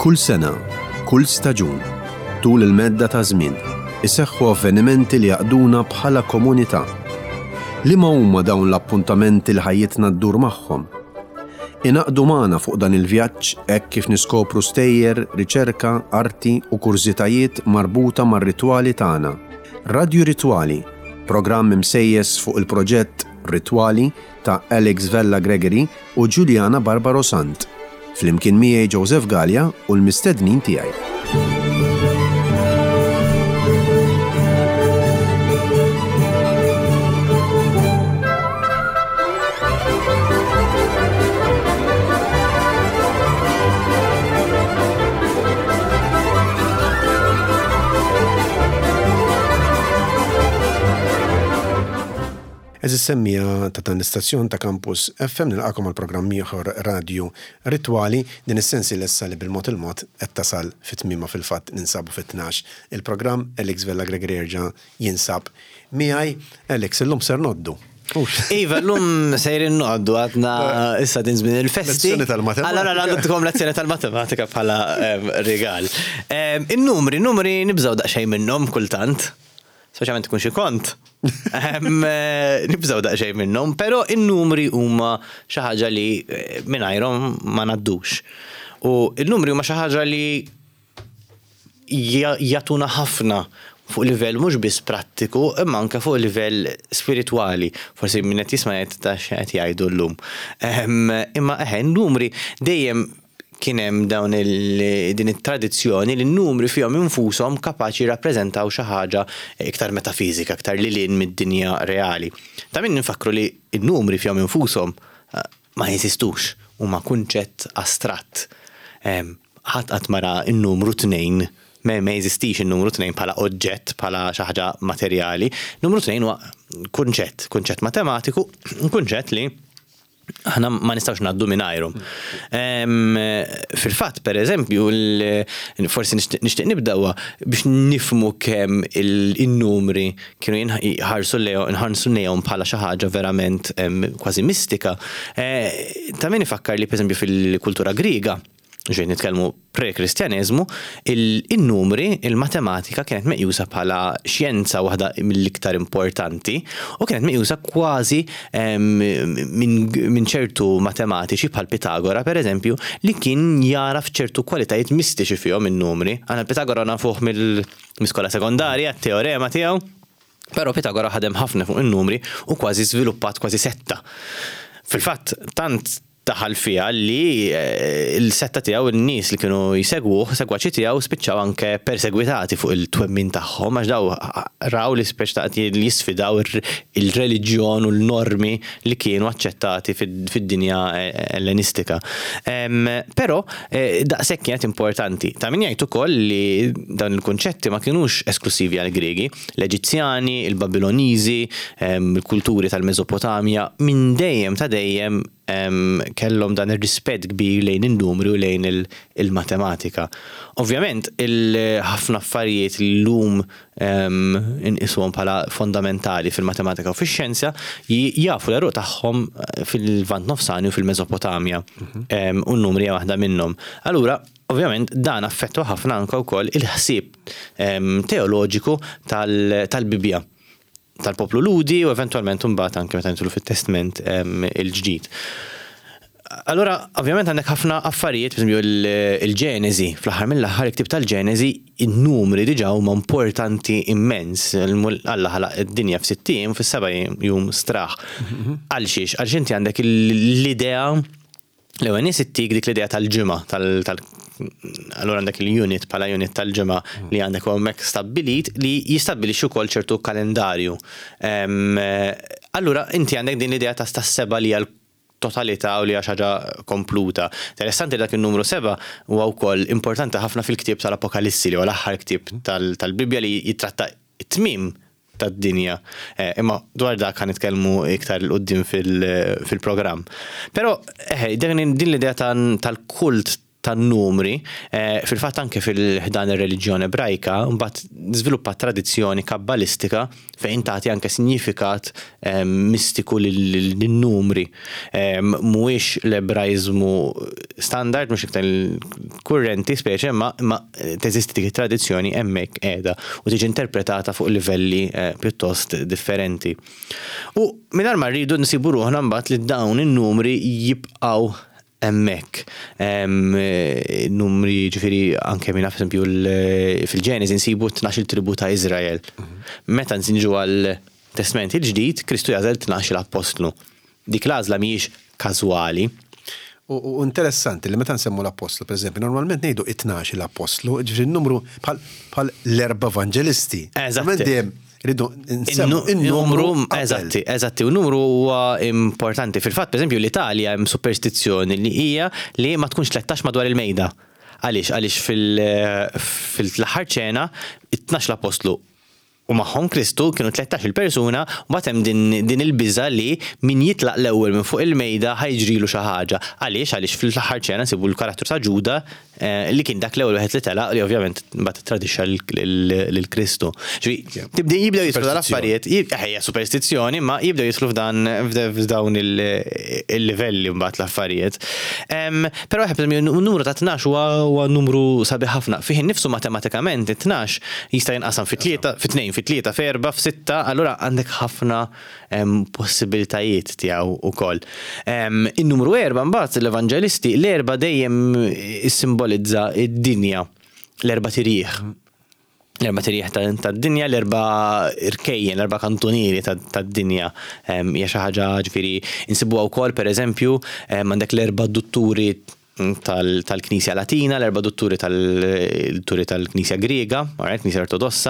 Kull sena, kull staġun, tul il-medda ta' żmien, iseħħu avvenimenti li jaqduna bħala komunità. Liema huma dawn l-appuntamenti li ħajjitna ddur magħhom? Inaqdu magħna fuq dan il-vjaġġ hekk kif niskopru stejjer, riċerka, arti u kurzitajiet marbuta mar-ritwali tagħna. Radio Ritwali, programm imsejjes fuq il-proġett Ritwali ta' Alex Vella Gregory u Giuliana Barbaro Sant. Flimkien miegħi Joseph Gallia u l-mistednin tiegħi. Eżis semmija ta' dan l-istazzjon ta' Campus FM nilqakom għal programm ieħor Radio Ritwali din is-sensi lessa li bil-mod il-mod qed tasal fit-tmiema fil-fatt ninsabu fit-12. Il-programm Alex Vella Gregory jerġa' jinsab miegħi. Alex, illum ser noddu. Iva, l-lum sejrin noqdu għadna issa din żmien il-festi. Lezzjoni tal-matematika. Allora għandkom lezzjoni tal-matematika bħala rigal. In-numri nibżgħu daqsxejn minnhom kultant. Speċjalment ikun xi kont. Nibżgħu daqsxejn minnhom, però in-numri huma xi ħaġa li mingħajrhom ma ngħaddux. U n-numri huma xi ħaġa li jagħtuna ħafna fuq livell mhux biss prattiku, imma anke fuq livell spiritwali. Forsi min qed jisma' qed jgħidu llum. Imma n-numri dejjem kien hemm dawn din it-tradizzjoni li n-numri fihom infushom kapaċi jirrappreżentaw xi ħaġa iktar metafiżika, iktar lilin mid-dinja reali. Ta' min nifakru li n-numri fihom infushom ma jeżistux, huma kunċett astratt. Ħadd qatt mara n-numru 2 ma jeżistix in-numru 2 bħala oġġett, bħala xi ħaġa materjali. Numru 2 huwa kunċett matematiku, kunċett li aħna ma nistgħux ngħaddu mingħajrhom. Fil-fatt, pereżempju, forsi nixtieq nibdewha biex nifhmu kemm in-numri kienu nħarsu lejhom bħala xi ħaġa verament kważi mistika. Ta' min ifakkar li pereżempju fil-kultura Griega, ġej nitkellmu pre-Kristjaneżmu, in-numri, il-matematika kienet meqjusa bħala xjenza waħda mill-iktar importanti u kienet meqjusa kważi minn ċertu matematiċi bħal Pitagora pereżempju li kien jara f'ċertu kwalitajiet mistiċi fihom in-numri. Għandna Pitagora nafuh mill-iskola sekondarja, t-teorema tiegħu, però Pitagora ħadem ħafna fuq in-numri u kważi żviluppat kważi setta. Fil-fatt tant daħal fiha li l-setta tiegħu in-nies li kienu segwaċi tiegħu spiċċaw anke persegwitati fuq il-twemmin tagħhom għax daw raw li speċtaqti li jisfidaw il-reliġjon u l-normi li kienu aċċettati fid-dinja ellenistika. Però daqshekk kienet importanti. Ta' min jgħid ukoll li dawn il-kunċetti ma kienux esklusivi għall-Griegi, l-Eġizzjani, il-Babiloniżi, il-kulturi tal-Meżopotamja minn dejjem ta' dejjem kellhom dan ir-rispett kbir lejn in-numri u lejn il-matematika. Ovvjament ħafna affarijiet li llum inqisuhom bħala fondamentali fil-matematika u fix-xjenza jafu l-eruq tagħhom fil-Lvant Nofsani u fil-Meżopotamja. U n-numri hija waħda minnhom. Allura ovvjament dan affettwa ħafna anke wkoll il-ħsieb teoloġiku tal-Bibja, tal-poplu Ludi u eventwalment imbagħad anke meta nidħlu fit-Testament il-ġdid. Allura, ovvjament għandek ħafna affarijiet, pereżempju il-Ġenesi, fl-aħħar mill-aħħar il-ktib tal-Ġenesi, in-numri diġà huma importanti immens. Alla ħalaq id-dinja f'60 u fis-7 jum straħ. Għalxiex inti għandek l-idea l-ewwel nies ittik dik l-idea tal-ġimgħa allura għandek il-unit bħala unit tal-ġimgħa li għandek hemmhekk stabbilit li jistabbilixxi wkoll ċertu kalendarju. Allura inti għandek din l-idea ta' seba li hija totalità u li hija ħaġa kompluta. Interessanti dak in-numru 7 huwa wkoll importanti ħafna fil-ktieb tal-Apokalissi li huwa l-aħħar ktieb tal-Bibja li jitratta t-tmiem tad-dinja. Imma dwar dak kan nitkellmu iktar il-qudiem fil-programm. Però din l-idea tal-kult tan-numri, fil-fatt anke fil-ħdan ir-reliġjoni Ebrajka, mbagħad żviluppat tradizzjoni kabbalistika fejn tagħti anke sinifikat mistiku lin-numri. Mhuwiex l-Ebrajżmu standard, mhux iktar kurrenti speċi, ma teżisti dik it-tradizzjoni hemmhekk qiegħda u tiġi interpretata fuq livelli pjuttost differenti. U mingħajr ma rridu nsibu ruħna mbagħad li dawn in-numri jibqgħu hemmhekk. Numri ġifieri anke minn esempio fil-Ġenesi nsibu 12 tribu ta' Iżrael. Meta nsinġu għal Testament il-ġdid, Kristu jażel 12 apostlu. Dik l-għażla mhijiex każwali. U interessanti li meta nsemmu l-apostlu, pereżempju, normalment ngħidu 12 l-apostlu, ġifieri n-numru bħal l-erba' evanġelisti. Eżatt. Ridu in-numru eżatti, u n-numru huwa importanti. Fil-fatt, pereżempju, l-Italja hemm superstizzjoni li hija li ma tkunx 13 madwar il-mejda. Għaliex fil-aħħar ċena 12 l-apostlu u magħhom Kristu kienu 13 persuna u mbagħad hemm din il-biża li min jitlaq l-ewwel minn fuq il-mejda ħajġrilu xi ħaġa. Għaliex fil-aħħar ċena nsibu l-karattru ta' Ġuda li kien dak l-ewwel wieħed li telaq li ovvjament mbagħad tradixxa lil Kristu. Jibdew jidħlu l-affarijiet, ħejja superstizzjoni, ma jibdew jidħlu f'dawn il-livelli mbagħad l-affarijiet. Però n-numru ta' 12 huwa numru sabiħ ħafna. Fih innifsu matematikament 12 jista' jinqasam fit-2, fit-3, f'4, f'6, allura għandek ħafna possibilitajiet tiegħu wkoll. In-numru 4 mbagħad l-Evanġelisti l-4 dejjem issimbolizza id-dinja, l-4 tirieħ. L-4 tirieħ tad-dinja, l-4 irkejjen, l-4 kantonieri tad-dinja. Hija xi ħaġa ġifieri insibuha wkoll pereżempju għandek l-4 dutturi tal-Knisja Latina, l-4 dutturi tal-Knisja Griega, Knisja Ortodossa,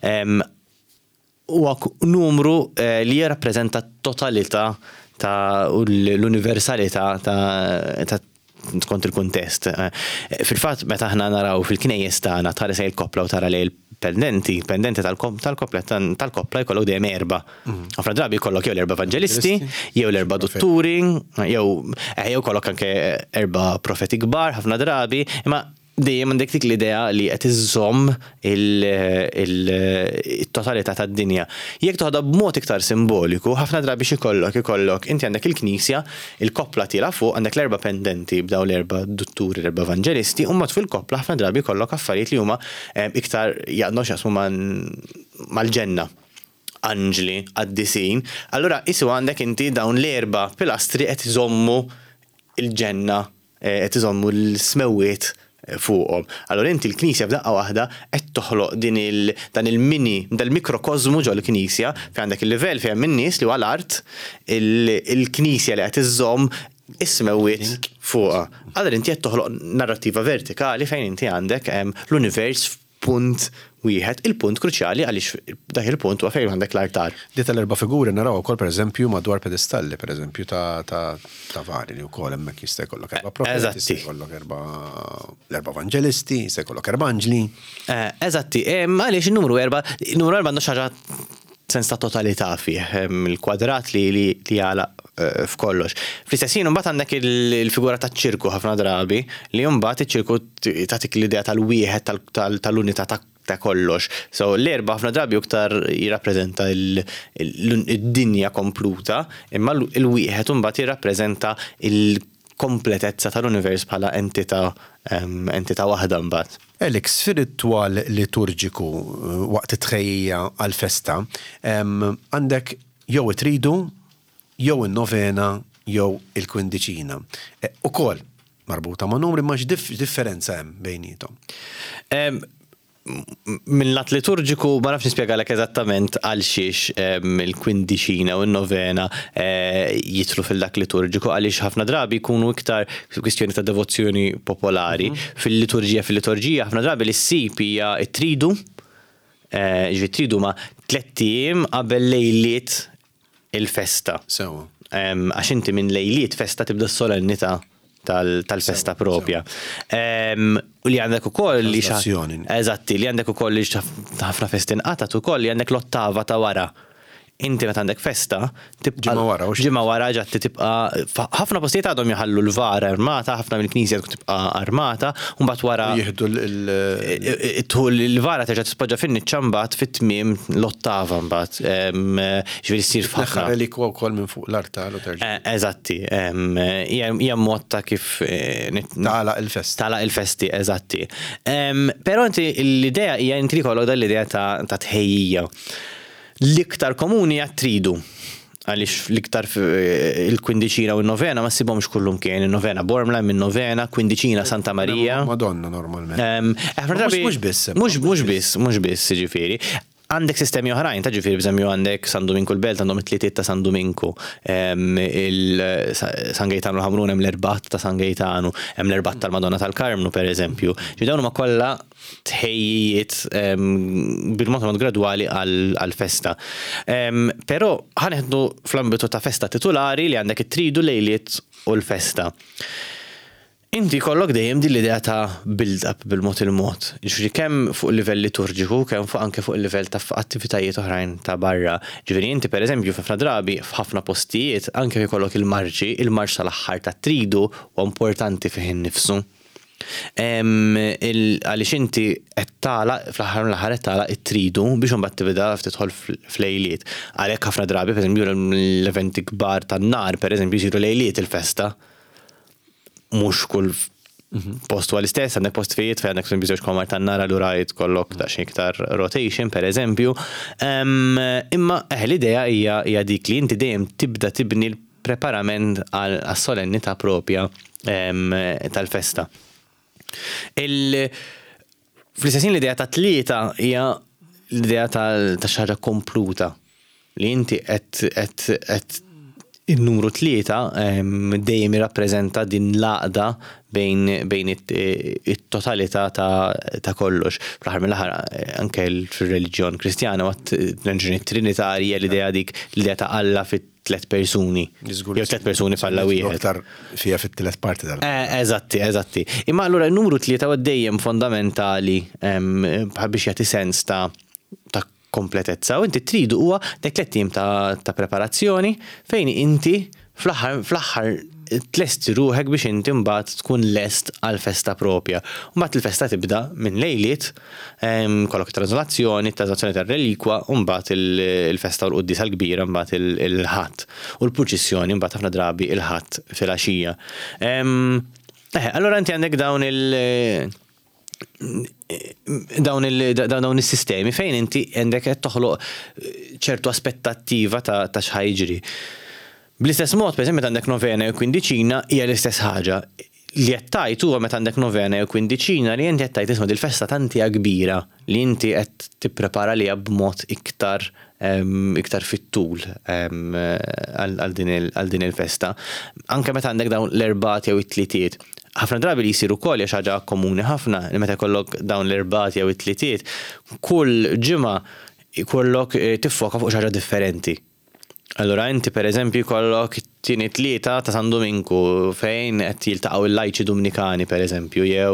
huwa numru li jirrappreżenta t-totalità l-universalità ta' skont il-kuntest. Fil-fatt meta aħna naraw fil-knejjes tagħna tara se il-koppla u tara lej il-pendenti tal-koppla jkollok dejjem 4. Ħafna drabi jkollok jew l-4 evanġelisti, jew l-4 dutturi, jew kollok anke 4 profeti kbar ħafna drabi, imma dejjem għandek dik l-idea li qed iżomm il-totalità tad-dinja. Jekk toħodha b'mod iktar simboliku, ħafna drabi ikollok inti għandek il-Knisja, il-koppla tiela fuq għandek l-4 pendenti b'daw l-4 dutturi, l-4 evanġelisti, u mbagħad fil-koppla ħafna drabi jkollok affarijiet li huma iktar jaqgħdu x'jaqsmu mal-ġenna. Anġli, qaddisin. Allura isu għandek inti dawn l-4 pilastri qed iżommu il-ġenna, qed iżommu l-smewwiet fuqhom. Allora inti l-Knisja f'daqqa waħda qed toħloq dan il-mini, dal-mikrokozmu ġol l-Knisja fejn għandek il-livell fejn min nies li huwa l-art, il-Knisja li qed iżomm ismewwiet fuqha. Allora inti qed toħloq narrattiva vertikali fejn inti għandek l-univers f'punt wieħed, il-punt kruċjali għaliex dak il-punt huwa fejn għandek l-altar. Di tal-4 figuri naraw ukoll pereżempju madwar pedestalli, pereżempju ta' vari li wkoll hemmhekk jista' jkollok 4 profeti, jista' jkollok l-4 evanġelisti, jista' jkollok 4 anġli. Eżatti, għaliex in-numru 4 għandu xi ħaġa sens ta' totalità fih, il-kwadrat li jagħlaq f'kollox. Fl-istess ħin mbagħad għandek il-figura taċ-ċirku ħafna drabi li mbagħad iċ-ċirku tagħtik l-idea tal-wieħed tal-unità ta' kollox. So l-4 ħafna drabi iktar jirrappreżenta id-dinja kompluta, imma l-wieħed mbagħad jirrappreżenta il-kompletezza tal-univers bħala entità waħda mbagħad. Alex, fir-ritwal liturġiku waqt it-tħejjija għal-festa, għandek jew it-tridu, jew in-novena, jew il-kwindiċina. Ukoll marbuta ma' numri ma' differenza hemm bejnietom. Min lat liturġiku ma nafx nispjegalek eżattament għal xiex il-kwindiċina u n-novena jitlu fil-dak liturġiku għaliex ħafna drabi jkunu iktar kwistjoni ta' devozzjoni popolari. Fil-liturġija ħafna drabi li s-sip hija t-tridu, tridu ma 3 ijiem qabel lejliet il-festa. Għax inti minn lejliet festa tibda s-solennità tal-festa propja. U li għandek ukoll li eżatti, li għandek ukoll li ħafna festin qatat ukoll li għandek l-ottava ta' wara. inti meta għandek festa Ġimgħa wara ġatti tibqa' ħafna postijiet għadhom jħallu l-vara armata, ħafna mill-knisja tibqa' armata, u mbagħad wara jieħdu l-vara terġa' tispoġġa fin-niċċa mbagħad fit-tmiem l-ottava mbagħad. Ġifieri ssir ħafna. Relikwa wkoll minn fuq l-artal u terġa'. Eżatti. Hija mod ta' kif tagħlaq il-festa. Tagħlaq il-festi, eżatti. Però inti l-idea hija inti jkollok dan l-idea ta' tħejjija. L-iktar komuni tridu, għaliex l-iktar il-kwindiċina u n-novena ma ssibhomx kullum kien, il-novena Bormla, min-novena, kwindiċina Santa Marija. Madonna normalment. Mhux biss. Mhux biss, ġifieri. Għandek sistemi oħrajn, ta' ġifieri bżemmju għandek San Dominku l-Belt, għandhom it-tlietiet ta' San Dominku, San Gaetano l-Ħamrun hemm l-erbat ta' San Gaetano, hemm l-erbat tal-Madonna tal-Karmnu pereżempju. Dawn huma kollha tħejjiet bil-mod gradwali għall-festa. Però ħaneħdu fl-ambitu ta' festa titolari li għandek it-tridu lejliet u l-festa. Inti kollok dejjem din l-idea ta' build-up bil-mod il-mod. Ġifieri kemm fuq il-livell liturġiku, kemm anke fuq il-livell ta' attivitajiet oħrajn ta' barra. Ġifieri inti pereżempju f'ħafna drabi f'ħafna postijiet anke jkollok il-marċ tal-aħħar ta' tridu u importanti fih innifsu. Għaliex inti qed tagħlaq fl-aħħar mill-aħħar qed tagħlaq it-tridu biex imbagħad tibda tidħol f'lejliet. Għalhekk ħafna drabi pereżempju l-eventi kbar tan-nar pereżempju jsiru lejliet il-festa. Mhux kull post huwa l-istess, għandek post fejn għandek żewġ komar tan-nar allura kollok ta' xi iktar rotation pereżempju. Imma l-idea hija dik li inti dejjem tibda tibni l-preparament għas-solennità propja tal-festa. Fl-istessin l-idea ta' tlieta hija l-idea ta' xi ħaġa kompluta li inti qed il-numru 3 dejjem jirrappreżenta din l-għaqda bejn it-totalità ta' kollox. Fl-aħħar mill-aħħar anke fir-reliġjon Kristjana l-reliġjoni trinitarja l-idea ta' Alla fit-3 persuni. Jew 3 persuni falla wieħed. Aktar fiha fit-tielet parti tal. Eżatti. Imma allura n-numru 3 huwa dejjem fondamentali biex jagħti sens ta' kompletezza u inti tridu huwa dak 3 tim ta' preparazzjoni fejn inti fl-aħħar tlesti ruħek biex inti mbagħad tkun lest għal festa propja. Mbagħad il-festa tibda minn lejliet, kollok translazzjoni tar-relikwa u mbagħad il-festa u l-quddisa l-kbira mbagħad il-ħadd u l-proċissjoni mbagħad ħafna drabi il-ħadd fil-għaxija. Allura inti għandek dawn is-sistemi fejn inti għandek qed toħloq ċertu aspettattiva ta' x'ħajġri. Bl-istess mod, pereżempju meta għandek novena u kwindiċina hija l-istess ħaġa. Li qed tajt huwa meta għandek novena u kwindiċina li inti qed tajt isma' il-festa tantija kbira li inti qed tipprepara liha b'mod iktar fit-tul għal din il-festa. Anke meta għandek dawn l-erbat jew it-tlietiet. Ħafna drabi li jsiru wkoll hija xi ħaġa komuni ħafna li meta jkollok dawn l-erbat jew it-tlietiet, kull ġimgħa jkollok tiffoka fuq xi ħaġa differenti. Allura inti pereżempju jkollok it-tieni 3 ta' San Dominku fejn qed jiltaqgħu il-lajċi Dominikani pereżempju jew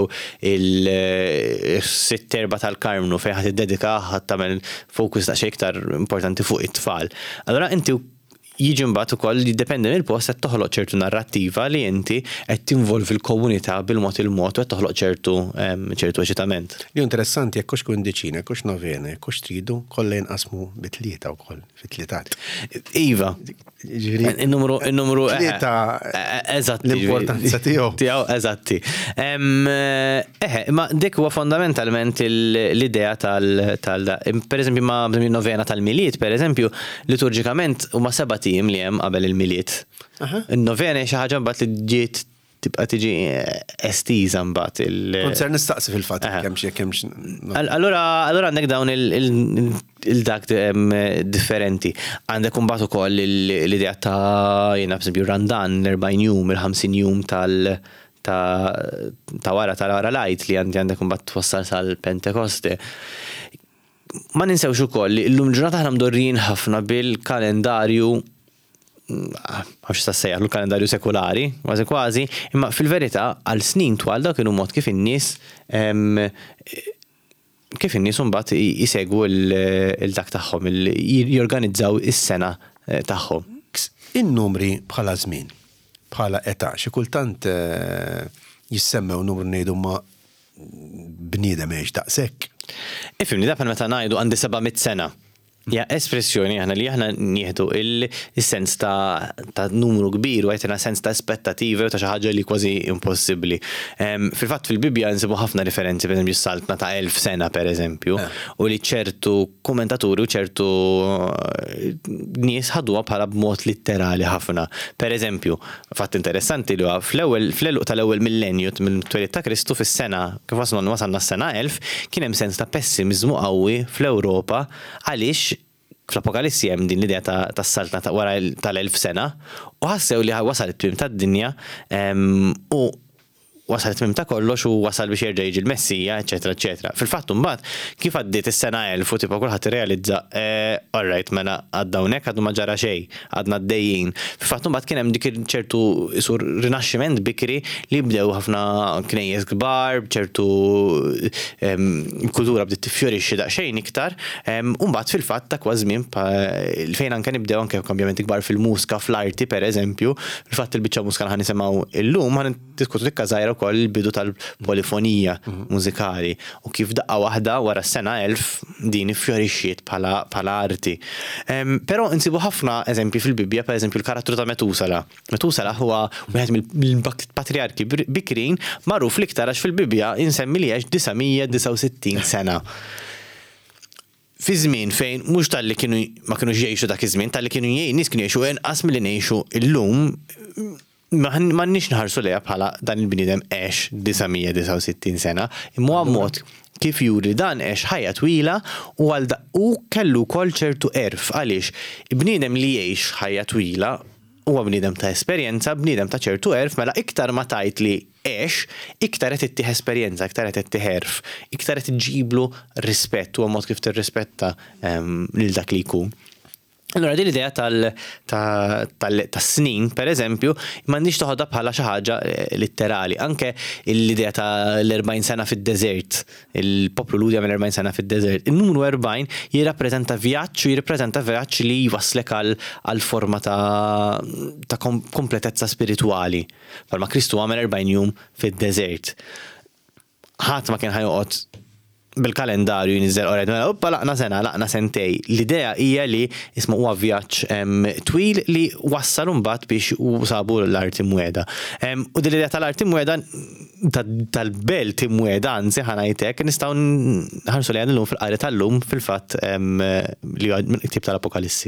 il-sitt erba' tal-Karmnu fejn ħadd iddedika ħadd tagħmel fokus ta' xi iktar importanti fuq it-tfal. Allura inti jiġi mbagħad ukoll jiddependi mill-post qed toħloq ċertu narrattiva li inti qed tinvolvi l-komunità bil-mod il-mod u qed toħloq ċertu eċitament. Li interessanti jekk hux kwindiċina, jekk hux novena, jekk hux tridu kollha jinqasmu bit-tlieta wkoll fit-tlietati. Iva. Il-numru tlieta eżatti. L-importanza tiegħu. Eżatti. Ma dik huwa fondamentalment l-idea pereżempju ma' novena tal-miliet, pereżempju, liturġikament huma 7 tim li hemm qabel il-miliet. In-novena xi ħaġa mbagħad li ġiet tibqa' tiġi estiża mbagħad Konser nistaqsi fil-fatt kemm Allura għandek dawn il-dak differenti. Għandek imbagħad ukoll l-idea ta' jiena pereżempju Randan l-40 jum, il-50 jum ta' wara lajt li għandek imbagħad twassal sal-Pentekoste. Ma ninsewx ukoll li llum ġurnata aħna mdorrijin ħafna bil-kalendarju l-kalendarju sekulari, kważi, imma fil-verità għal snin twal dak kienu mod kif in-nies kif in-nies mbagħad jisegwu il-dak tagħhom, jorganizzaw is-sena tagħhom. In-numri bħala żmien, bħala età, xi kultant jissemmew numru ngħidu ma bniedem għex daqshekk. Ifhimni dak meta ngħidu għandi 700 sena. Ja, espressjoni aħna li aħna nieħdu il-sens ta' numru kbir u għajtina sens ta' aspettativi u ta' xi ħaġa li kważi impossibbli. Fil-fatt fil-Bibja nsibu ħafna referenzi pereżempju s-saltna ta' 1000 sena pereżempju u li ċertu kommentaturi u ċertu nies ħaduha bħala b'mod litterali ħafna. Pereżempju, fatt interessanti li huwa fl-eluq tal-ewwel millenju mill-twelid ta' Kristu fis-sena kif wasalna s-sena 1000 kien hemm sens ta' pessimiżmu qawwi fl-Ewropa għaliex fl-Apokalissi hemm din l-idea tas-saltna ta' wara tal-1000 sena u ħassew li wasal it-tmiem tad-dinja u wasal it-tmiem ta' kollox u wasal biex jerġa' jiġi l-Messija, eċetera, eċetera. Fil-fatt imbagħad kif għaddiet is-sena 1000 u tipo kulħadd irrealizza all right mela għadda hawnhekk għadu ma ġara xejn, għadna għaddejjin. Fil-fatt imbagħad kien hemm dik ċertu isur rinaxximent bikri li bdew ħafna knejjes kbar, ċertu kultura bdiet tiffjorixxi daqsxejn iktar, u mbagħad fil-fatt ta' kważi żmien fejn anke nibdew anke kambjamenti kbar fil-mużika, fl-arti pereżempju, fil-fatt il-biċċa mużika ħan nisimgħu illum ħan diskutu dik żgħira wkoll il-bidu tal-polifonija mużikali u kif daqqa waħda wara s-sena 1000 din iffjorixxiet bħala arti. Però insibu ħafna eżempji fil-Bibja, pereżempju l-karattru ta' Metusala. Metusala huwa wieħed mill-patriarki bikrin magħruf l-iktar għax fil-Bibja insemmi li għax 969 sena. Fi żmien fejn mhux tal-li ma kienux jgħixu dak iż-żmien, tal-li kienu nies kienu jgħixu inqas milli ngħixu illum, m'għandniex nħarsu lejha bħala dan il-bniedem għex 969 sena, imma mod kif juri dan għex ħajja twila u kellu wkoll ċertu erf għaliex bniedem li jgħix ħajja twila huwa bniedem ta' esperjenza, bniedem ta' ċertu erf, mela iktar ma tajt li għex, iktar qed ittieħ esperjenza, iktar qed ittieħ erf, iktar qed iġiblu rispett huwa mod kif tirrispetta lil dak li jkun. Allora, din l-idea tas-snin, per eżempju, m'għandix toħodha bħala xi ħaġa litterali. Anke l-idea tal-40 sena fid-deżert, il-poplu Ludja mill-40 sena fid-deżert. In-numru 40 jirrappreżenta vjaġġ li jwasslek għal forma ta' kompletezza spiritwali. Palma Kristu għamel 40 jum fid-deżert. Ħadd ma kien ħajoqgħod bil-kalendarju jinizzel qorred mela uppa laqna sentej. L-idea hija li isma' huwa vjaġġ twil li wassal mbagħad biex sabu l-arti mweda. U din l-idea tal-arti mweda tal-belt imweda anzi ħanajtek nistgħu nħarsu lejha llum fil-qari tal-lum fil-fatt li huwa mill-ktieb tal-Apokalissi.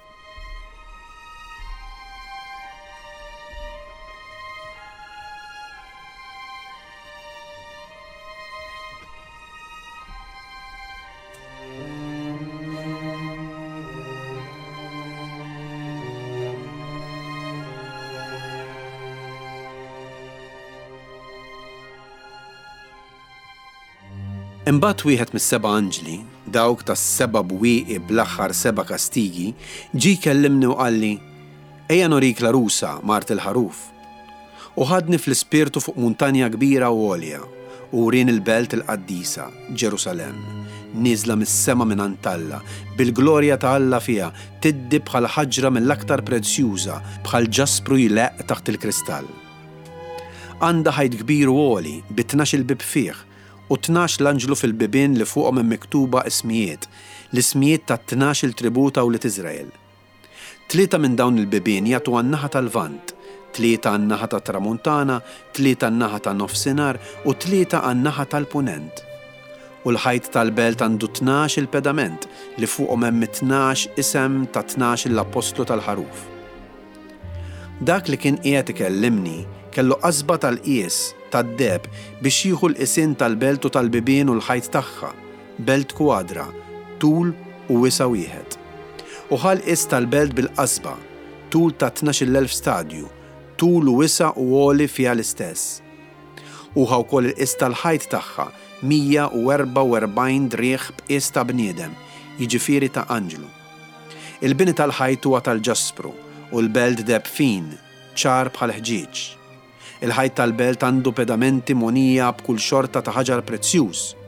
Imbagħad wieħed mis-seba' anġli, dawk tas-seba' bwieqi bl-aħħar 7 kastigi, ġie kellimni u qalli: ejja norik l-arusa Mart il-ħaruf. U ħadni fl-ispirtu fuq muntanja kbira u għolja u rin il-belt il-qaddisa, Ġerusalemm, nieżla mis-sema minn Alla, bil-glorja ta' Alla fiha, tiddi bħal ħaġra mill-aktar prezzjuża, bħal ġaspru jileq taħt il-kristall. Għandha ħajt kbir u għoli, b'12 il-bib fih, u 12 l-anġlu fil-bibien li fuqhom hemm miktuba ismijiet, l-ismijiet ta' 12 tributa u l-Iżrael. 3 minn dawn il-bibien jagħtu għan-naħa tal-Vant, 3 għan-naħa tat-Tramuntana, 3 għan-naħa tan-Nofsinhar u 3 għan-naħa tal-Punent. U l-ħajt tal-belt għandu 12 il-pedament li fuqhom hemm 12 isem ta' 12 l-Apostlu tal-Ħaruf. Dak li kien qiegħed ikellimni kellu qasba tal-qies tad-deb biex jieħu l-qisien tal-belt u tal-bibien u l-ħajt tagħha, belt kwadra, tul u wisa wieħed. U ħal qis tal-belt bil-qasba, tul ta' 12,000 stadju, tul u wisa u għoli fiha l-istess. U ħa wkoll il-qis tal-ħajt tagħha 144 drieħ b'qis ta' bniedem, jiġifieri ta' anġlu. Il-bini tal-ħajt huwa tal-ġaspru u l-belt deb fin, ċar bħal ħġieġ. Il-ħajt tal-belt għandu pedamenti monija b'kull xorta ta' ħaġar prezzjuż.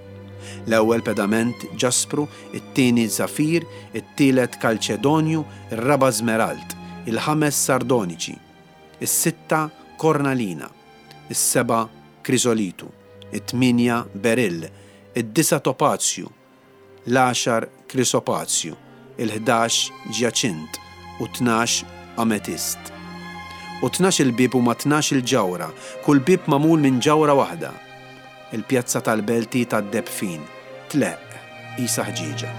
L-ewwel pedament ġaspru, it-tieni żafir, it-tielet kalċedonju, ir-raba' żmerald, il-5 sardoniċi, is-6 kornalina, is-7 krisolitu, it-8 berill, id-9 topazju, l-10 krisopazju, il-11 ġjaċint u 12 ametist. U 12 il-bib huma 12 il-ġawra, kull bib magħmul minn ġawra waħda. Il-pjazza tal-belti tad-debfin, tleq, qisha ħġiġa.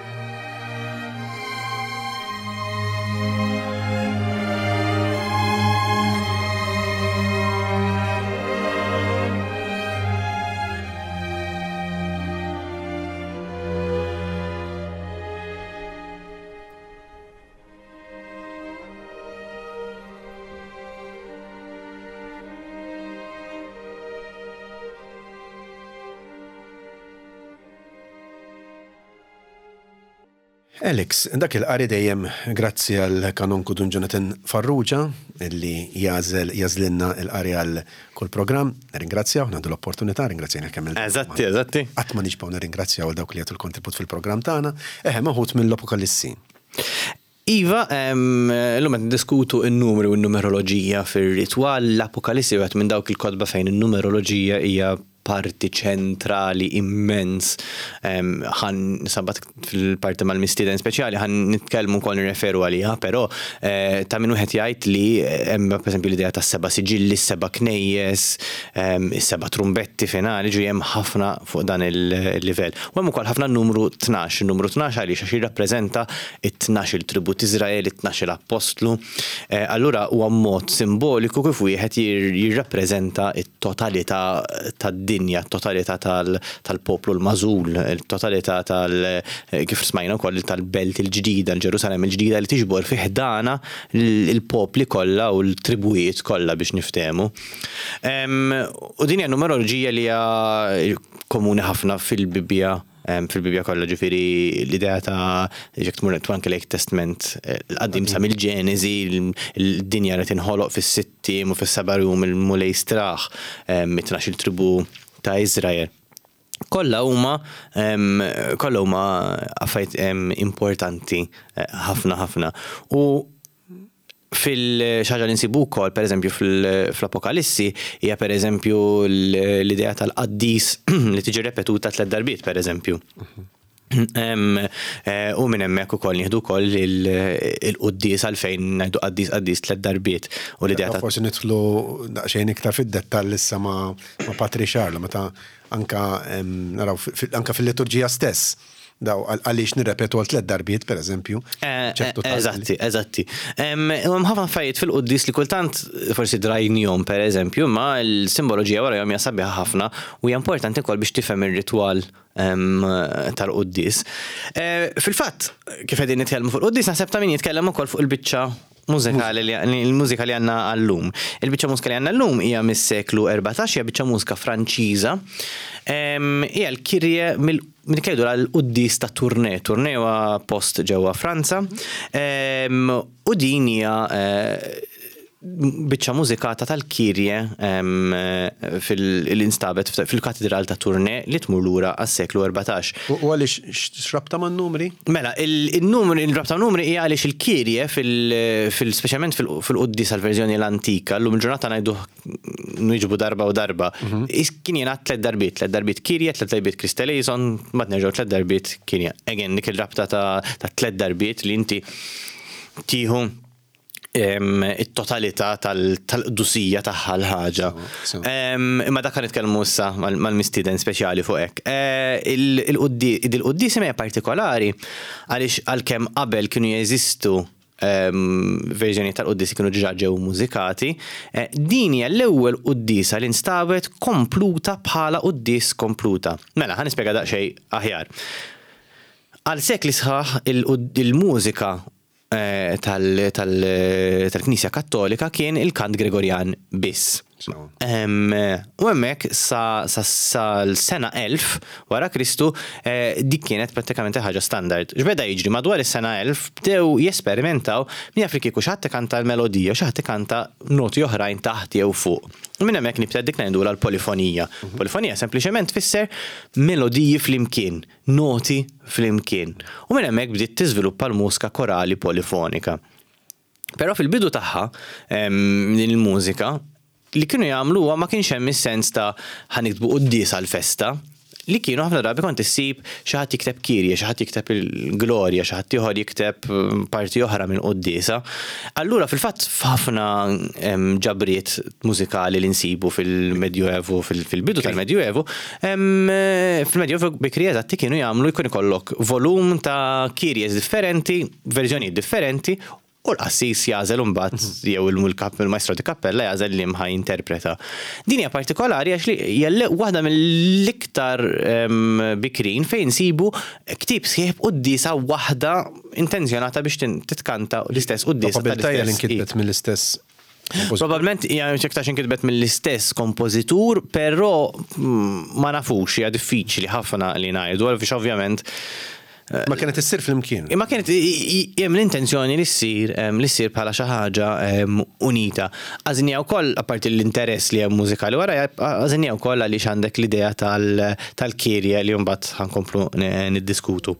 Alex, dak il-qari dejjem grazzi għal kanonku Dun Jonathan Farrugia illi jażlinna il-qari għal kull programm. Ringrazzjaw, nagħdu l-opportunità, ringrazzjajna kemm Eżatti. Qatt ma nixbgħu nirringrazzjaw għal dawk li jagħtu l-kontribut fil-programm tagħna, maħut mill-Apokalissi. Iva, l-lum għed diskutu il-numri u n-numeroloġija fil-ritwal. L-Apokalissi għed minn dawk il-kodba fejn il-numeroloġija hija parti ċentrali immens. Sabat fil-parti mal-mistiden speċjali ħan nitkellmu wkoll nirreferu għaliha, però ta' min wieħed jgħid li hemm pereżempju l-idea ta' 7 siġilli, 7 knejjes, 7 trumbetti finali, ġi hemm ħafna fuq dan il-livell. U hemm ukoll ħafna n-numru 12. Il-numru 12 għaliex għax jirrappreżenta it-12 il-tribut Iżrael, it-12 l-apostlu. Allura huwa mod simboliku kif wieħed jirrappreżenta it-totalità tad-dinja, t-totalità tal-poplu l-mażul, il-totalità kif smajna wkoll tal-belt il-ġdida, l-Ġerusalem il-ġdida li tiġbor fi ħdana il-popli kollha u l-tribwiet kollha biex niftehmu. U din hija numeroloġija li hija komuni ħafna fil-Bibja kollha, ġifieri l-idea ta' jekk tmur anke Lake Testament l-qaddim sa mill-Ġenesi, il-dinja li tinħoloq fis-sittim u fis-sabarum il-mulej straħ, it-12 il-tribu ta' Iżrael. Kollha huma affarijiet importanti ħafna. U fil-xaġa li nsibu wkoll pereżempju fl-Apokalissi hija pereżempju l-idea tal-qaddis li tiġi repetuta 3 darbiet pereżempju. U minn hemmhekk ukoll nieħdu wkoll il-qudies għalfejn ngħidu qaddis 3 darbiet u l-idea ta' forsi nidħlu daqsxejn iktar fid-dettall issa ma' Patri Xarla meta anka naraw anka fil-liturġija stess. Daw għaliex nirrepetu għal 3 darbiet pereżempju. Eżatti. Hemm ħafna affarijiet fil-qudies li kultant forsi drajnihom pereżempju, ma l-simboloġija warahom hija sabiħa ħafna u hija importanti wkoll biex tifhem ir-ritwal tal-qudies. Fil-fatt, kif qegħdin nitkellmu fuq il-qudies, naħseb ta' min jitkellem ukoll fuq il-biċċa mużika li għandna għallum. Il-biċċa mużika li għandna llum hija mis-seklu 14, hija biċċa mużika Franċiża. Hija l-kirje mill-kejdu l-qudies ta' Tournai. Tournai huwa post ġewwa Franza. U din hija biċċa mużikata tal-kirje fil-instabet fil-katedral ta' Tournai li tmur lura għas-seklu 14. U għaliex x'rabta man-numri? Mela, il-rabta numri hija għaliex il-kirje speċjalment fil-qudies għall-verżjoni l-antika, llum il-ġurnata ngħidu niġbu darba u darba. Kien jingħad 3 darbiet, 3 darbiet kirje, 3 darbiet Kristeleison, mbagħad nerġgħu 3 darbiet kirje. Again, dik il-rabta ta' 3 darbiet li inti tieħu it-totalità tal-qdusija tagħha l-ħaġa. Imma dak nitkellmu issa mal-mistieden speċjali fuq hekk. Il-qudies hija partikolari għaliex għalkemm qabel kienu jeżistu verżjoni tal-qudies kienu ġiġa ġew mużikati, din hija l-ewwel qudiesa li nstabet kompluta bħala qudies kompluta. Mela, ħanispjega daqsxejn aħjar. Għal sekli sħaħ il-mużika tal-Knisja Kattolika kien il-kant Gregorjan biss. U hemmhekk sa l-sena 1000 wara Kristu dik kienet prattikament ħaġa standard. X'beda jiġri madwar is-sena 1000 bdew jesperimentaw min jaf li kieku xi ħadd ikanta l-melodija u xi ħadd ikanta noti oħrajn taħt jew fuq. U minn hemmhekk nibda dik ngħidula l-polifonija. Polifonija sempliċement tfisser melodiji flimkien, noti flimkien. U minn hemmhekk bdiet tiżviluppa l-mużika korali polifonika. Però fil-bidu tagħha din il-mużika li kienu jagħmluha ma kienx hemm is-sens ta' ħaniktbu qudies għall-festa, li kienu ħafna drabi kont issib xi ħadd jikteb kirja, xi ħadd jikteb il-glorja, xi ħadd ieħor jikteb parti oħra minn qudiesa. Allura fil-fatt f'ħafna ġabriet mużikali li nsibu fil-Medjuevu, fil-bidu tal-Medjuevu, fil-Medjuevu bikri eżatti kienu jagħmlu jkun ikollok volum ta' kirjes differenti, verżjonijiet differenti, u l-qassis jażel imbagħad jew il-maestro di kappella jażel li ħaj interpreta. Din hija partikolari għax li hija waħda mill-iktar bikrin fejn insibu ktieb sħiħ qudiesa waħda intenzjonata biex titkanta l-istess qudiesa tal-istess mill-istess. Probabilment hija iktar inkitbet mill-istess kompożitur, però ma nafux hija diffiċli ħafna li ngħidu għaliex ovvjament ma kienet issir fl-imkien. Ma kienet hemm l-intenzjoni li ssir bħala xi ħaġa unita. Għażinja wkoll apparti l-interess li hemm mużikali wara għażinja wkoll għaliex għandek l-idea tal-kirja li mbagħad ħankomplu niddiskutu.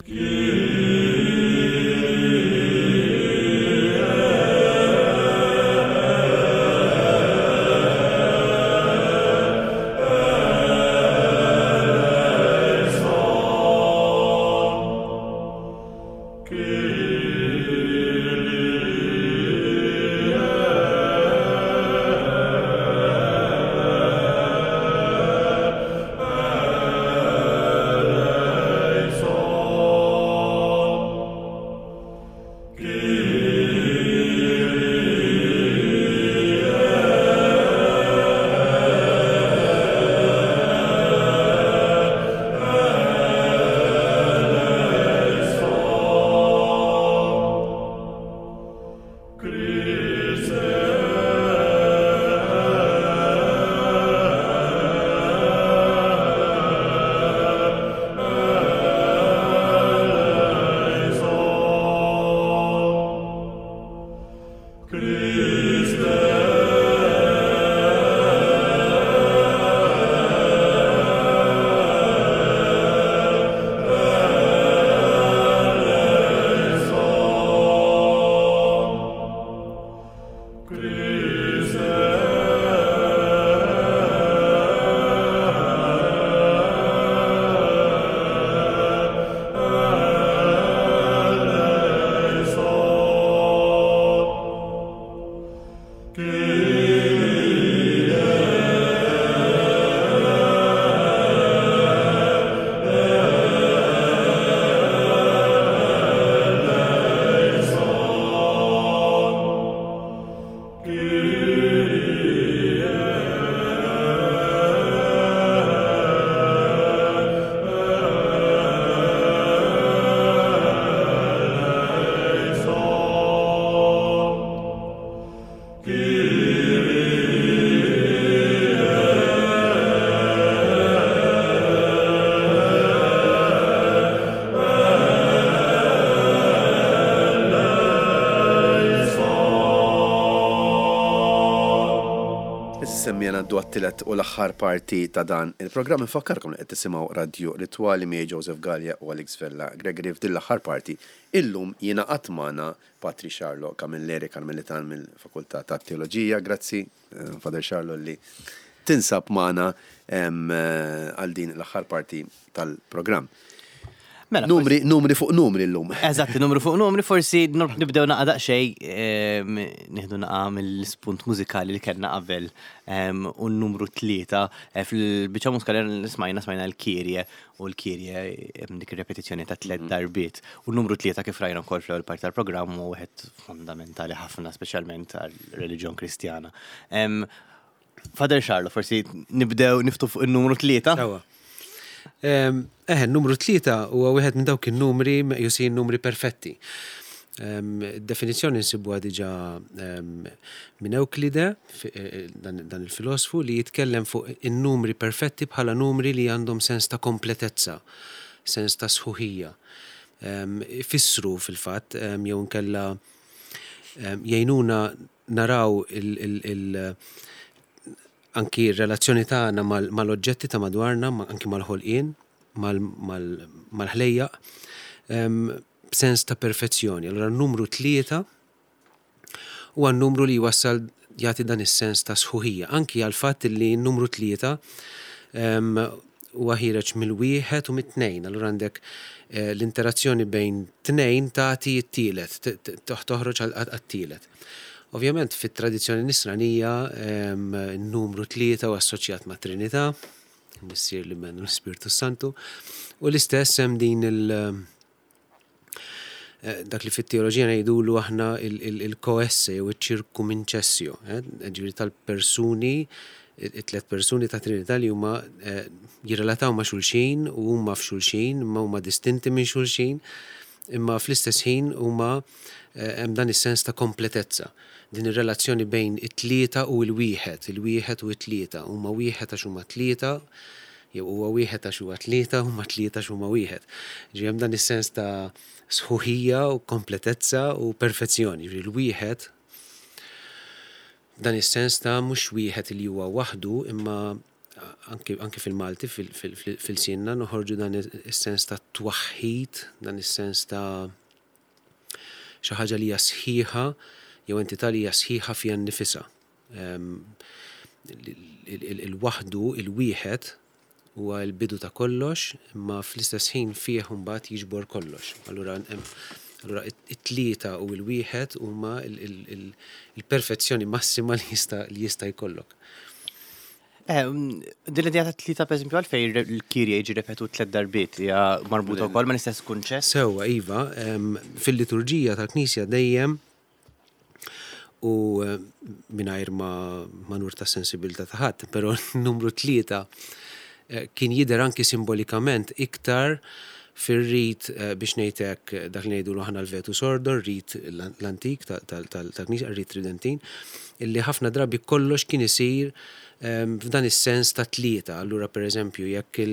Semmjena d-duattilet u l-axħar parti ta' dan il-programm infakkarkom li qed tisimgħu Radio Ritwali miegħi Joseph Gallia u Alex Vella Gregory f'din l-aħħar parti. Illum jiena qatt magħna Patri Xarlo Kamilleri Karmelitan mill-Fakultà ta' Teoloġija. Grazzi Father Xarlo li tinsab magħna għal din l-aħħar parti tal-programm. Numri fuq numri l-lum. Eżatt, numri fuq numri, forsi nibdew naqa' daqsxejn nieħdu naqa' mill-spunt mużikali li kellna qabel u n-numru 3 fil-biċċa mużikali smajna l-kirje u l-kirje dik ir-repetizzjoni ta' 3 darbiet. U n-numru 3 kif rajna wkoll fl-ewwel parti tal-programm huwa wieħed fondamentali ħafna speċjalment għar-reliġjon Kristjana. Father Xarlo, forsi nibdew niftu fuq in-numru 3. Numru 3 huwa wieħed minn dawk in-numri meqjusin numri perfetti. Id-definizzjoni nsibuha diġà minn Euklide, dan il-filosofu li jitkellem fuq in-numri perfetti bħala numri li għandhom sens ta' kompletezza, sens ta' sħuħija. Fissru fil-fatt jew nkella jgħinuna naraw anki r-relazzjoni tagħna mal-oġġetti ta' madwarna, anki mal-ħolqien, mal-ħlejjaq, b'sens ta' perfezzjoni. Allora n-numru 3 huwa n-numru li jwassal jagħti dan is-sens ta' sħuħija. Anki għal fatt li n-numru 3 huwa ħireġ mill-1 u mit-2. Allura għandek l-interazzjoni bejn 2 tagħti t-tielet, toħroġ għat-tielet. Ovvjament fit-tradizzjoni nisranija n-numru 3 huwa assoċjat ma' Trinità, Missier li mennu l-Spiritu Santu, u l-istess hemm din dak li fit-teoloġija ngħidulu aħna il-koesse jew iċ-ċirkuminċessjo, ġifieri tal-persuni, it-tliet persuni ta' Trinità li huma jirrelataw ma' xulxin u huma f'xulxin, imma huma distinti minn xulxin, imma fl-istess ħin huma hemm dan is-sens ta' kompletezza. Din ir-relazzjoni bejn it-tlieta u l-wieħed, il-wieħed u t-tlieta, huma wieħed għax huma tlieta, jew huwa wieħed għax huwa tlieta, huma tlieta għax huma wieħed. Ġi hemm dan is-sens ta' sħuħija u kompletezza u perfezzjoni. Ġi l-wieħed dan is-sens ta' mhux wieħed li huwa waħdu, imma anke fil-Malti fil-Sinna noħorġu dan is-sens ta' twaħħid, dan is-sens ta' xi ħaġa li hija sħiħa jew entità li hija sħiħa fiha nnifisha. Il-waħdu, il-wieħed huwa l-bidu ta' kollox, imma fl-istess ħin fih mbagħad jiġbor kollox. Allura it-tlieta u l-wieħed huma il-perfezzjoni massima li jista' jkollok. Din l-idea ta' tlieta pereżempju għalfejn il-kirja jiġi repetut 3 darbiet hija marbuta wkoll ma' l-istess kunċett. Sewwa iva, fil-liturġija tal-Knisja dejjem u mingħajr ma nur ta' sensibilità ta' ħadd, però n-numru 3 kien jidher anki simbolikament iktar fir-rit biex ngħidlek dak li ngħidulu aħna l-Vetus Ordo, rit l-antik tal-Knisja, rit tridentin, illi ħafna drabi kollox kien isir f'dan is-sens ta' 3. Allura pereżempju jekk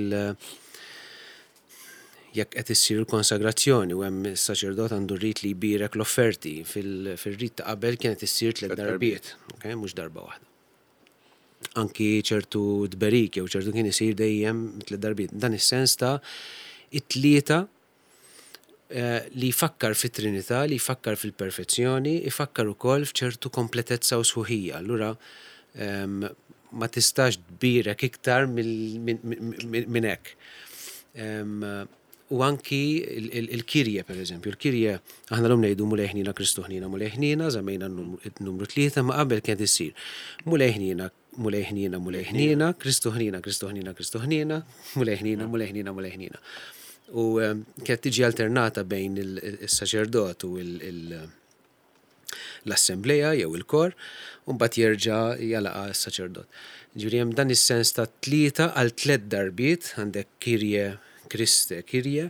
qed issir il-konsagrazzjoni u hemm is-saċerdot għandu rrit li jbierek l-offerti fil-rit ta' qabel kienet issir 3 darbiet, mhux darba waħda. Anki ċertu tberik jew ċertu kien isir dejjem 3 darbiet. Dan is-sens ta' it-tlieta li jfakkar fit-Trinità, li jfakkar fil-perfezzjoni, jfakkar ukoll f'ċertu kompletezza u sħuħija. Allura ma tistax tbierek iktar minn hekk. U anki il-kirje, per eżempju, il-kirje aħna l-om ngħidu mulejħnina Kristuħnina, mulejħnina, żammejna n-numru 3, ma qabel kienet issir mulejħnina, Kristuħnina, mulejħnina. U kienet tiġi alternata bejn il-saċerdot u l-assembleja jew il-kor, u mbagħad jerġa' jalaqa s-saċerdot. Ġifieri hemm dan is-sens ta' 3 għal 3 darbiet, għandek kirje Kriste kirje.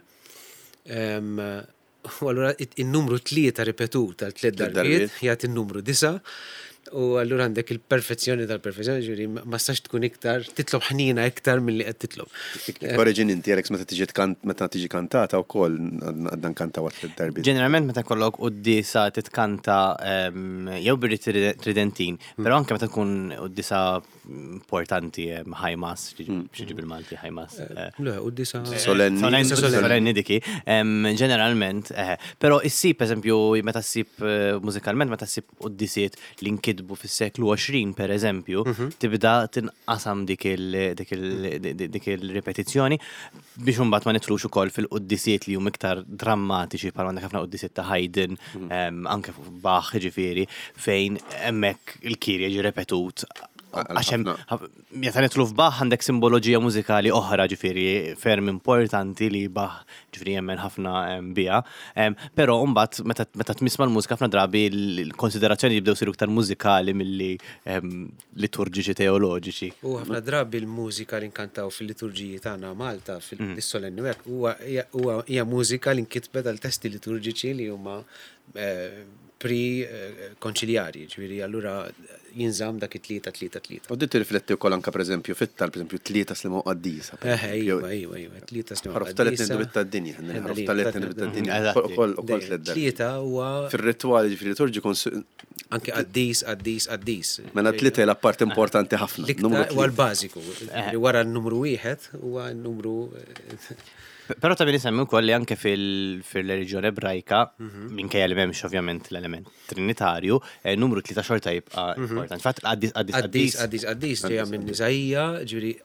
U allura in-numru 3 ripetut għal 3 darbiet jagħti n-numru 9. U allura għandek il-perfezzjoni tal-perfezzjoni, ġifieri ma stax tkun iktar titlob ħnina iktar milli qed titlob. Korreġin inti Alex meta tiġi kantata wkoll għaddan kanta waqt 3 darbiet. Ġeneralment meta kollok qudiesa titkanta jew bir-rit tridentin, però anke meta tkun qudiesa importanti ħajmas, xi bil-Malti ħajmas. Le, qudiesa solenni diki. Ġeneralment, però issib eżempju meta ssib mużikalment meta ssib qudiesiet li nkitbu fis-seklu 20 pereżempju, tibda tinqasam dik il-repetizzjoni biex imbagħad ma nitlux ukoll fil-qudiesiet li huma iktar drammatiċi bħal għandek ħafna qudiesiet ta' Haydn, anke Bach ġifieri, fejn hemmhekk il-kirja jiġi repetut Għaxem, jeta nitlu f'Bach għandek simboloġija mużikali oħra ġifiri ferm importanti li Bach ġifiri jemmen ħafna bija. Pero mbagħad meta tmisma l-mużika ħafna drabi l-konsiderazzjoni jibdew siru iktar mużikali milli liturġiċi teoloġiċi. U ħafna drabi l-mużika li nkantaw fil-liturġiji tagħna Malta fil-solenni hekk hija mużika li nkitbet għal testi liturġiċi li huma konċiljari, ġviri, allura jinżam dak it-tlieta. U dit rifletti wkoll anke pereżempju fit-tal, pereżempju tlieta slimu qaddisa. Iva, tlieta slimu ħarf tal-etni bit-tad-dinja, ħarf tal-etni bit-tad-dinja. Ukoll tlieta huwa fir-ritwali ġifieri liturġiku anke qaddis. Mela tlieta hija l-part importanti ħafna. Huwa l-bażiku. Wara n-numru wieħed huwa n-numru. Pero ta' min isemmi wkoll li anke fil-reliġjon Ebrajka, minkejja li m'hemmx ovvjament l-element trinitarju, numru 3 xorta jibqa' importanti. Fatt qaddis ġejja minn Iżajja, ġifieri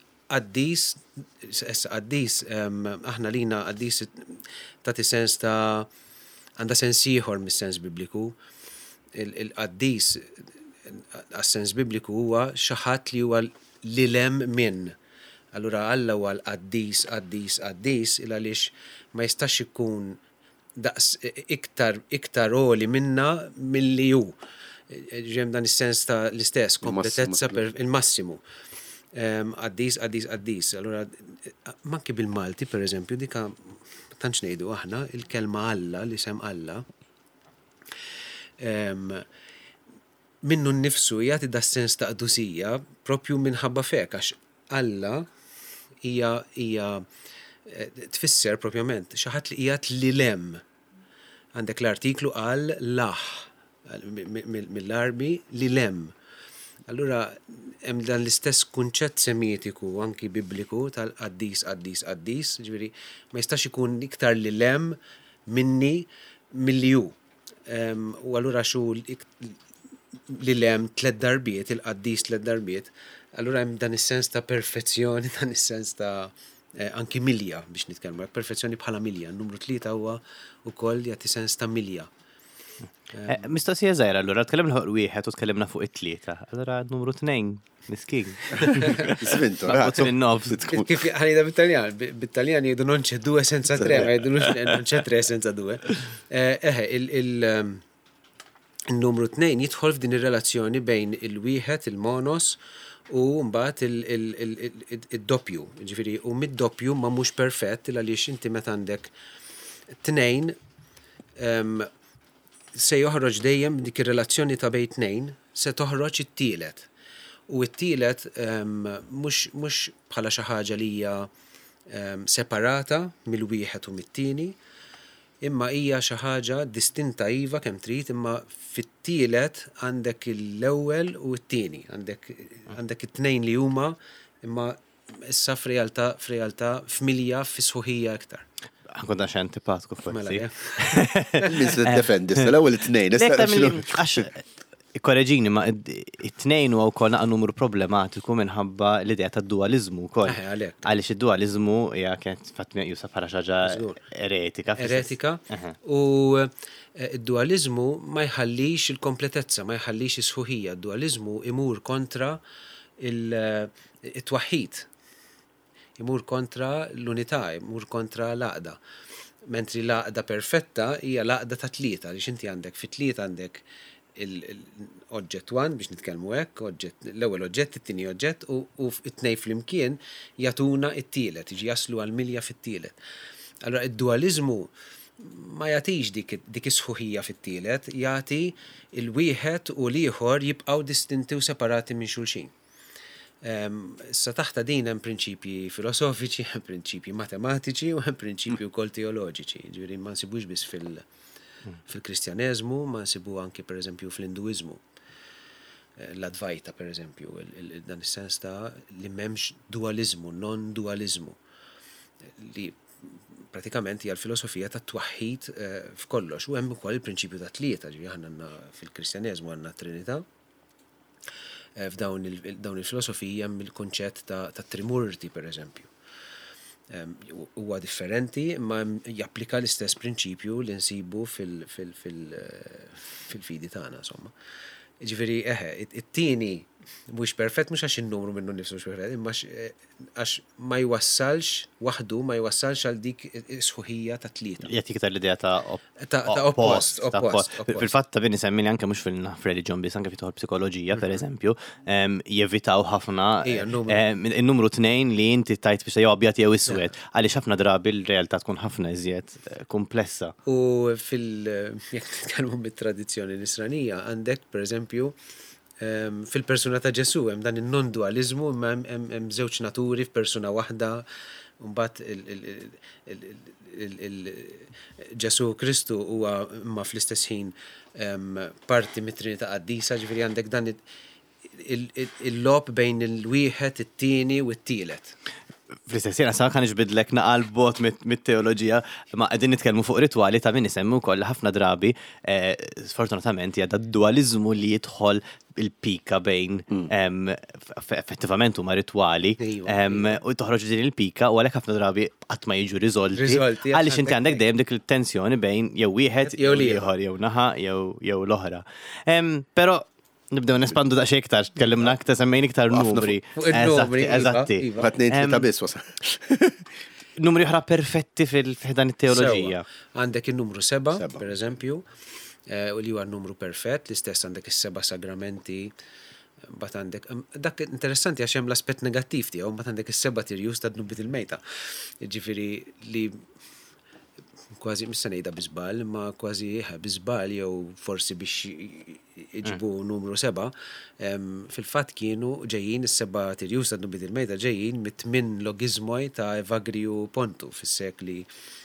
qaddis aħna lina qaddis tagħti sens ta' għandha sens ieħor mis-sens Bibliku. Il-qaddis għas-sens Bibliku huwa xi ħadd li huwa lilem minn. Allura Alla huwa l-qaddis il għaliex ma jistax ikun daqs iktar roli minna milli hu. Ġem dan is-sens ta' l-istess kompletezza per il-massimu. Qaddis. Allura manki bil-Malti pereżempju dika tantx ngħidu aħna il-kelma Alla li sem Alla minnu nnifsu jagħti da sens ta' qdusija propju minħabba fek għax Alla hija tfisser propjament xi ħadd li qiegħed li lem. Għandek l-artiklu qal laħ mill-arbi li lem. Allura hemm dan l-istess kunċett semitiku anki bibliku tal-qaddis, ġifieri ma jistax ikun iktar li lem minni milli hu. U allura xu li lem 3 darbiet, il-qaddis 3 darbiet. Allura hemm dan is-sens ta' perfezzjoni, dan is-sens ta' anki milja biex nitkellmu, perfezzjoni bħala milja. Numru 3 huwa wkoll jagħti sens ta' milja. Mistoqsija żgħira allura tkellimna fuq wieħed u tkellimna fuq it-tlieta. Allura numru 2 miskin. Kif ħanida bit-Taljan? Bit-Taljan jgħidu non c'è 2 senza 3, ma jgħidulux non c'è 3 senza 2. Il-numru 2 jidħol f'din ir-relazzjoni bejn il-wieħed, il-monos, u mbagħad id-doppju. Ġifieri u mid-doppju ma mhux perfett għaliex inti meta għandek 2 se joħroġ dejjem dik ir-relazzjoni ta' bejn 2 se toħroġ it-tielet. U t-tielet mhux bħala xi ħaġa li hija separata mill-wieħed u mit-tieni, imma hija xi ħaġa distinta iva kemm trid, imma fit-tielet għandek l-ewwel u t-tieni, għandek it-tnejn li huma imma issa f'realtà f'milja fis-sħuħija aktar. Għankunna xi antipatku forsi. Min se tiddefendi l-ewwel it-tnejn. Korreġini, ma it-tnejn huwa wkoll naqa' numru problematiku minħabba l-idea tad-dualizmu wkoll. Għaliex id-dualizmu hija kienet fatt meqjusa bħala xi ħaġa eretika. U id-dualizmu ma jħallix il-kompletezza, ma jħallix is-sħuħija. Id-dualizmu imur kontra it-twaħħid. Imur kontra l-unità, imur kontra l-għaqda. Mentri l-għaqda perfetta hija l-għaqda ta' tlieta, għaliex inti għandek fit-tlieta għandek il-oġġett 1 biex nitkellmu hekk, l-ewwel oġġett, it-tieni oġġett u it-tnej flimkien jagħtuna t-tielet, jiġi jaslu għal milja fit-tielet. Allura id-dualizmu ma jagħtix dik is-sħuħija fit-tielet, jagħti il-wieħed u l-ieħor jibqgħu distinti u separati minn xulxin. Sa taħta din hemm prinċipji filosofiċi, hemm prinċipji matematiċi u hemm prinċipji wkoll teoloġiċi, ġifieri ma nsibux biss fil-Kristjaneżmu, ma nsibu anki per eżempju fl-Induizmu. L-Advaita per eżempju, dan is-sens ta' li m'hemmx dualizmu, non-dualizmu. Li pratikament hija l-filosofija ta' twaħħid f'kollox. U hemm ukoll il-prinċipju ta' tlieta, ġifieri aħna fil-Kristjaneżmu għandna Trinità. F'dawn il-filosofija hemm il-kunċett ta' Trimurti per eżempju. Huwa differenti, ma japplika l-istess prinċipju li nsibu fil-fidi tagħna, insomma. Ġifieri it-tieni mhux perfett, mhux għax in-numru minnu nifsu mhux perfett, imma għax ma jwassalx waħdu, ma jwassalx għal dik sħuħija ta' tlieta. Jagħtik tal-idea ta' oppost. Fil-fatt ta' bini semmini anke mhux fil-religion biss anke fitħol psikoloġija pereżempju, jevitaw ħafna in-numru 2 li inti tajt biex jew abjad jew iswed, għaliex ħafna drabi l-realtà tkun ħafna iżjed komplessa. U jekk nitkellmu mit-tradizzjoni nisranija, għandek pereżempju fil-persuna ta' Ġesu hemm dan in-non-dualizmu, imma hemm żewġ naturi f'persuna waħda, mbagħad Ġesu Kristu huwa imma fl-istess ħin parti mit-Trinità Qaddisa, ġifieri għandek dan il-lob bejn il-wieħed, it-tieni u t-tielet. Fl-istess jena sa' kan iġbidlek naqal bot mit-teologija, ma' għedin nitkellmu fuq rituali ta' min isemmu koll ħafna drabi, sfortunatament jadda dualizmu li jidħol il-pika bejn effettivament huma rituali u toħroġ din il-pika u għalhekk ħafna drabi qatt ma jiġu riżolti għaliex inti għandek dejjem dik il-tensjoni bejn jew wieħed jew ieħor jew naħa jew l-oħra. Però nibdew nespandu da xejn iktar, tkellimna aktar semmejn iktar numri. Eżatti. Ħadd ngħid ta' biss wasal. Numri oħra perfetti fil-ħdan it-teoloġija. Għandek in-numru 7, pereżempju, u li huwa n-numru perfett, l-istess għandek is-7 sagramenti, mbagħad għandek dak interessanti għax hemm l-aspett negattiv tiegħu, mbagħad għandek is-7 tirjus ta' dnubbiet il-mejta. Jiġifieri li kważi mista ngħidha biżbal, imma kważi biżbal jew forsi biex iġibu numru 7, fil-fatt kienu ġejjin is-7 tirjus ta' dnubbiet il-mejta ġejjin mit-8 logizmoj ta' Evagriu Pontu fis-seklu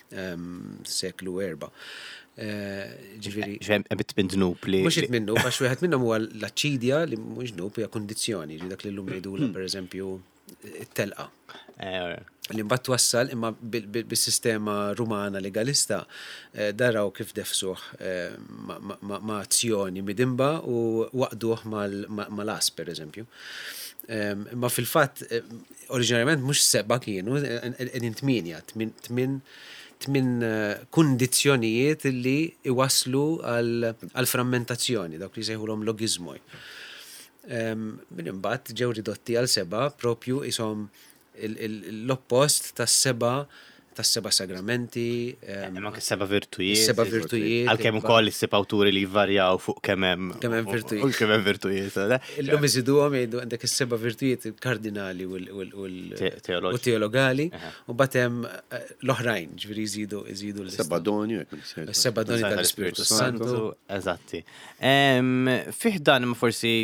4. Ġifieri bit dnub li mhux it-minnu għax wieħed minnhom huwa l-aċċidja li mhux dnub hija kundizzjoni, dak li llum jgħidula pereżempju it-telqa. Li mbagħad twassal imma bis-sistema rumana legalista daraw kif defsuh ma' azzjoni midimba u waqduh mal-as pereżempju. Imma fil-fatt oriġinarjament mhux 7 kienu qegħdin 8 kundizzjonijiet li iwasslu għal frammentazzjoni, dawk li jsejħulhom logizmoj. Min imbagħad ġew ridotti għal 7 propju ishom l-oppost tas-7 sagramenti. Imma anke 7 virtujiet. 7 virtujiet. Għalkemm ukoll is-7 awturi li jvarjaw fuq kemm hemm virtujiet. Kemm hemm virtujiet. Illum iżiduhom jgħidu għandek is-7 virtujiet il-kardinali u teologali, u bagħad hemm l-oħrajn, ġifieri jżidu Seba' doni is-7 doni tal-Ispiritu Santu. Eżatti. Fih dan imma forsi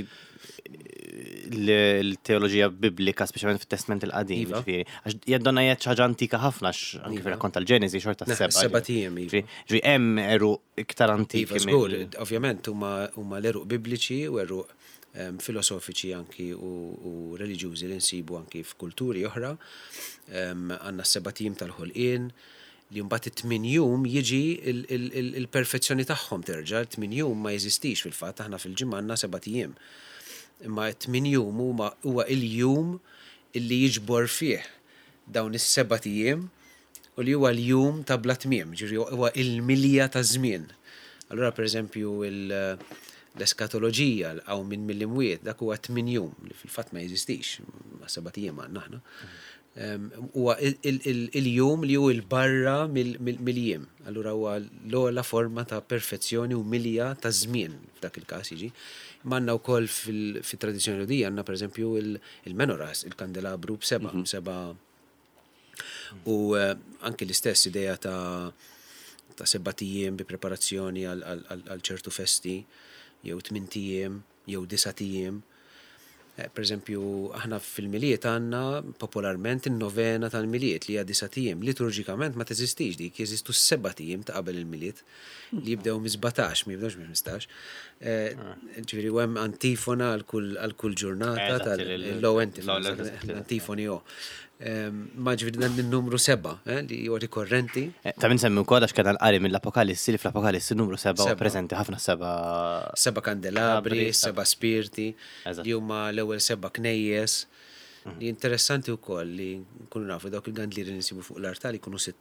l-teoloġija biblika, speċjalment fit-Testament il-qadim, ġifieri. Għax jaddonna hija ħaġa antika ħafna anke fir-rakkont tal-Ġenesi xorta s-seba' tiem. Ġifieri hemm eruq iktar antiki. Ovvjament huma l-eruq bibliċi u eruq filosofiċi anki u reliġjużi li nsibu anki f'kulturi oħra. Għandna s-seba' tiem tal-ħolqien li mbagħad it-8 jum jiġi il-perfezzjoni tagħhom terġa', 8 jum ma jeżistix fil-fatt, aħna fil-ġimgħa għandna 7 tiem. Imma 8 jum huwa il-jum illi jiġbor fih dawn is-7 tiem u li huwa l-jum ta' bla tmiem, ġifieri huwa il-milja ta' żmien. Allura pereżempju l-eskatoloġija aw minn mill-imwiet dak huwa 8 jum li fil-fatt ma jeżistix, ma' 7 tiem għandna aħna. Huwa il-jum li hu l-barra mill-jiem. Allura huwa l-ogħla forma ta' perfezzjoni u milja ta' żmien f'dak il-każ jiġi. Manna wkoll fit-tradizzjoni Judija għandna pereżempju il-menoras, il-kandelabru b'7 u anke l-istess idea ta' 7 tiem bi preparazzjoni għal ċertu festi jew 8 tiem jew 9 tiem. Per eżempju, aħna fil-miliet għandna popolarment in-novena tal-miliet li hija 9 tiem. Liturġikament ma teżistix dik, jeżistu 7 tiem ta' qabel il-miliet li jibdew mi-17, ma jibdewx mi-15. Ġifieri hemm antifona għal kull ġurnata tal-low antifoni ma ġifieri dan in-numru 7 li huwa rikorrenti. Ta' min semmi wkoll għax kien qari mill-Apokalissi li fl-Apokalissi numru 7 huwa preżenti ħafna 7 kandelabri, 7 spirti li huma l-ewwel 7 knejjes. Li interessanti wkoll li nkunu nafu dawk il-gandli li nsibu fuq l-artal jkunu 6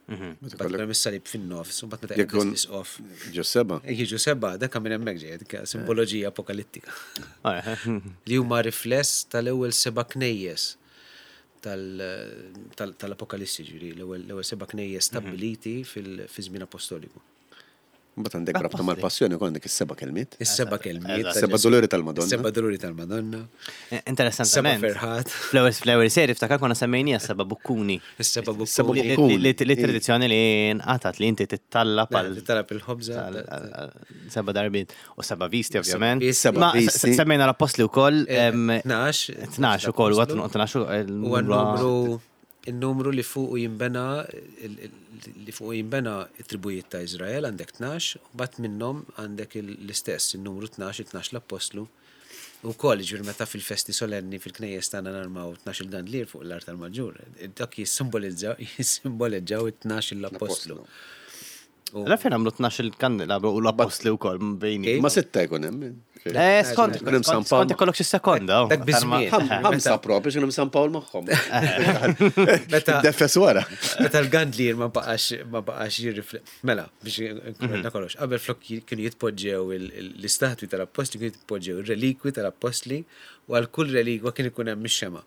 Bat kunem is-salib fin-nofs, u bat meta Jekk is-qof. Ġo seba. Jiġu seba, dak minn hemmhekk ġejjed, simboloġija apokalittika. Li huma rifless tal-ewwel seba' knejjes tal-apokalissi ġiri, l-ewwel seba' knejjes stabbiliti fi-żmien apostoliku. Mbagħad għandek rabta mal-passjoni kont dik is-seba' kelmiet. Is-seba' kelmiet. Seba' dolori tal-Madonna. Is-seba' dolori tal-Madonna. Interessantament. Seba' ferħat. Fl-ewwel seri ftakar konna semmejnija seba' bukkuni. Is-seba' Seba' bukkuni. bukkuni. Li tradizzjoni li nqatat li inti tittalla pal Talab il-ħobża. seba' darbit u seba' visti ovvjament. Seba' Ma visti. semmejna l-apostli wkoll 12 ukoll u 12 huwa il-numru li fuq jinbena it-tribujiet ta' Izrael għandek 12, u bat minnhom għandek l-istess, il-numru 12 l-apostlu. U koll ġur meta fil-festi solenni fil-knejjes tagħna narmaw 12 il-gandlier fuq l-art tal-maġġur. Dak jissimbolizzaw it-12 l-apostlu. La fejn għamlu 12 il-kandelabru u l-apostli wkoll bejni. Ma sitta jkun hemm. Skont ikollok xi sekonda. Dak biżmien. Ħamsa propri x'inhom San Pawl magħhom. Meta Deffes wara. Meta l-gandlier ma baqax jirriflet. Mela, biex nkun kollox. Qabel flok kienu jitpoġġew l-istatwi tal-apostli, kienu jitpoġġew ir-relikwi tal-apostli, u għal kull relikwa kien ikun hemm ix-xema.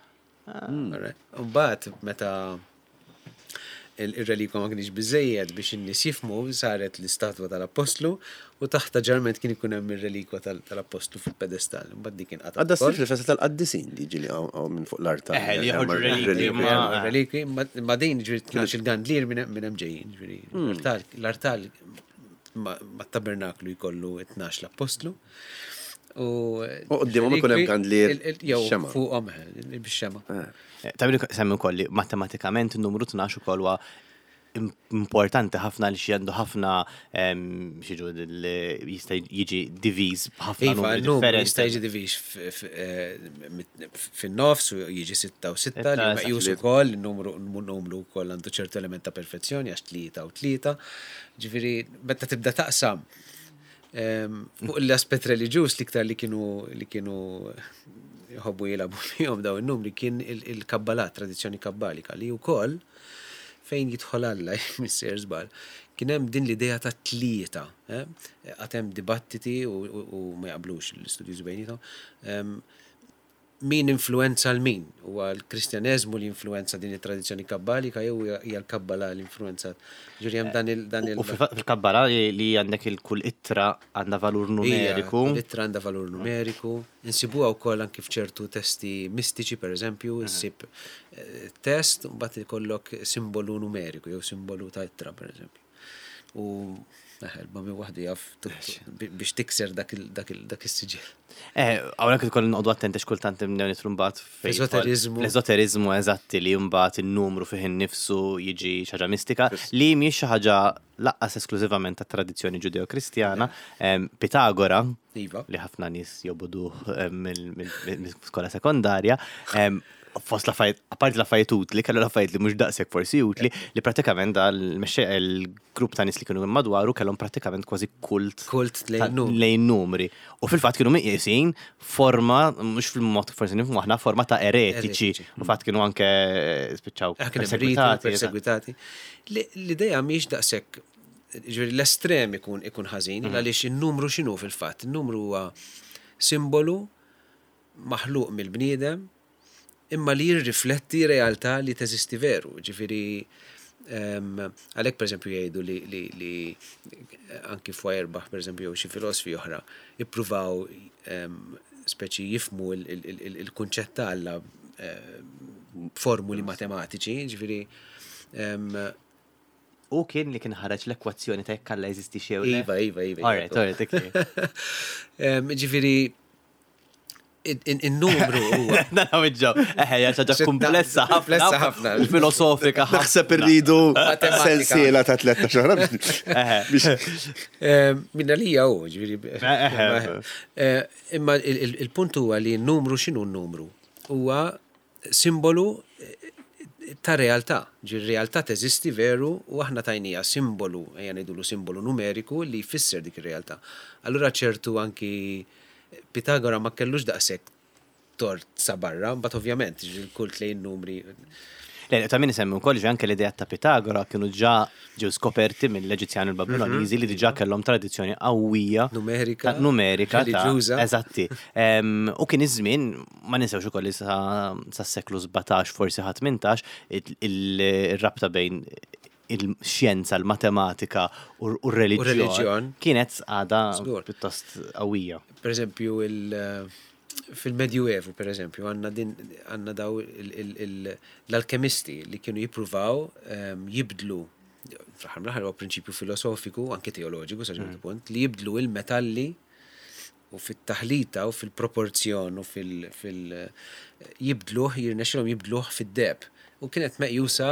Mbagħad meta il-relikwa ma kienx biżejjed biex in-nies jifhmu saret l-istatwa tal-apostlu u taħta ġarment kien ikun hemm ir-relikwa tal-apostlu fil-pedestal. Mbagħad dik kien qatt. Għadda sif il-festa tal-qaddisin li ġili għaw minn fuq l-art. Li joħorġu relikwi relikwi, ma din ġifieri kienx il-gandlier minn hemm ġejjin, ġifieri. L-artal ma tabernaklu jkollu 12 l-apostlu. U quddiemhom ikun hemm gandlier xema. Fuqhom bix-xema. Tabri semmi wkoll li matematikament in-numru 12 ukoll huwa importanti ħafna li għandu ħafna xiġu li jista' jiġi diviż b'ħafna numri differenti. Jista' jiġi diviż fin-nofs u jiġi 6 u 6 li meqjus ukoll numru wkoll għandu ċertu element ta' perfezzjoni għax 3 u 3. Ġifieri meta tibda taqsam fuq l-aspett reliġjuż liktar li kienu jħobbu jilabu fihom daw in-numri kien il-kabbalat, tradizzjoni kabbalika li wkoll fejn jidħol Alla missier żball. Kien hemm din l-idea ta' tlieta, għad hemm dibattiti u ma jaqblux l-istudjuż bejnietom. Min influenza l-min? Huwa l-Kristjaneżmu li influenza din it-tradizzjoni kabbalika jew hija l-Kabbala li influenzat. Ġuri hemm dan il. U fil-Kabbala li għandek il-kull ittra għandha valur numeriku. Kull ittra għandha valur numeriku. Insibuha wkoll anke f'ċertu testi mistiċi pereżempju, issib test u mbagħad ikollok simbolu numeriku jew simbolu ta' ittra pereżempju. U l-bami wahdi jaf biex tikser dak il-siġil. Għawnek ikoll nqodu attenti xkultant mnew nitrumbat Ezoterizmu. L-ezoterizmu eżatti li jumbat il-numru fih nifsu jiġi xaġa mistika li miex ħaġa laqqas esklużivament ta' tradizzjoni ġudeo-kristjana. Pitagora, li ħafna nies jobudu mill-skola sekondarja, fost apart l-affarijiet utli, kellu l-affarijiet li mhux daqshekk forsi utli, li pratikament il-grupp ta' nies li kienu madwaru kellhom pratikament kważi kult lejn numri. U fil-fatt kienu miqiesin forma, mhux fil-mod forsi nifhmu aħna forma ta' eretiċi, u fatt kienu anke spiċċaw persegwitati. L-idea mhix daqshekk l-estrem ikun ħażin, għaliex in-numru x'inhu fil-fatt. In-numru huwa simbolu maħluq mill-bniedem imma li jirrifletti realtà li teżisti veru. Ġifieri għalhekk pereżempju jgħidu li anki Feuerbach pereżempju jew xi filosofi oħra jippruvaw speċi jifhmu il-kunċett ta' Alla formuli matematiċi, ġifieri u kien li kien ħareġ l-ekwazzjoni ta' jekk Alla jeżisti xew. Iva. Ġifieri in-numru huwa. Naraw iġġaw, ħaġa komplessa ħafna. Filosofika ħafna. Naħseb irridu sensiela ta' 13 xahra Minna li hu, ġifieri. Imma il-punt huwa li n-numru x'inhu n-numru? Huwa simbolu ta' realtà. Realtà teżisti veru u aħna tajnija simbolu, ngħidulu simbolu numeriku li jfisser dik ir-realtà. Allura ċertu anki Pitagora ma kellux daqshekk tort sa barra, mbagħad ovvjament il-kult lejn numri. Ta' min isemmi wkoll anke l-idea ta' Pitagora kienu ġa ġew skoperti mill-Eġizzjani u l-Babiloniżi li diġà kellhom tradizzjoni qawwija Numerika, religjuża. Eżatti. U kien iż-żmien ma ninsewx ukoll sas-seklu 17 forsi 18 il-rabta bejn il-xjenza, l-matematika u r-reliġjon kienet għada pjuttost qawwija. Per eżempju, fil-Medjuevu, per eżempju, għanna daw l-alkemisti li kienu jippruvaw jibdlu, fl-ħar huwa prinċipju filosofiku, anke teoloġiku, sa ċertu punt, li jibdlu il-metalli u fit-taħlita u fil-proporzjon u jibdluh, jirnexxilhom jibdluh fid-deb. U kienet meqjusa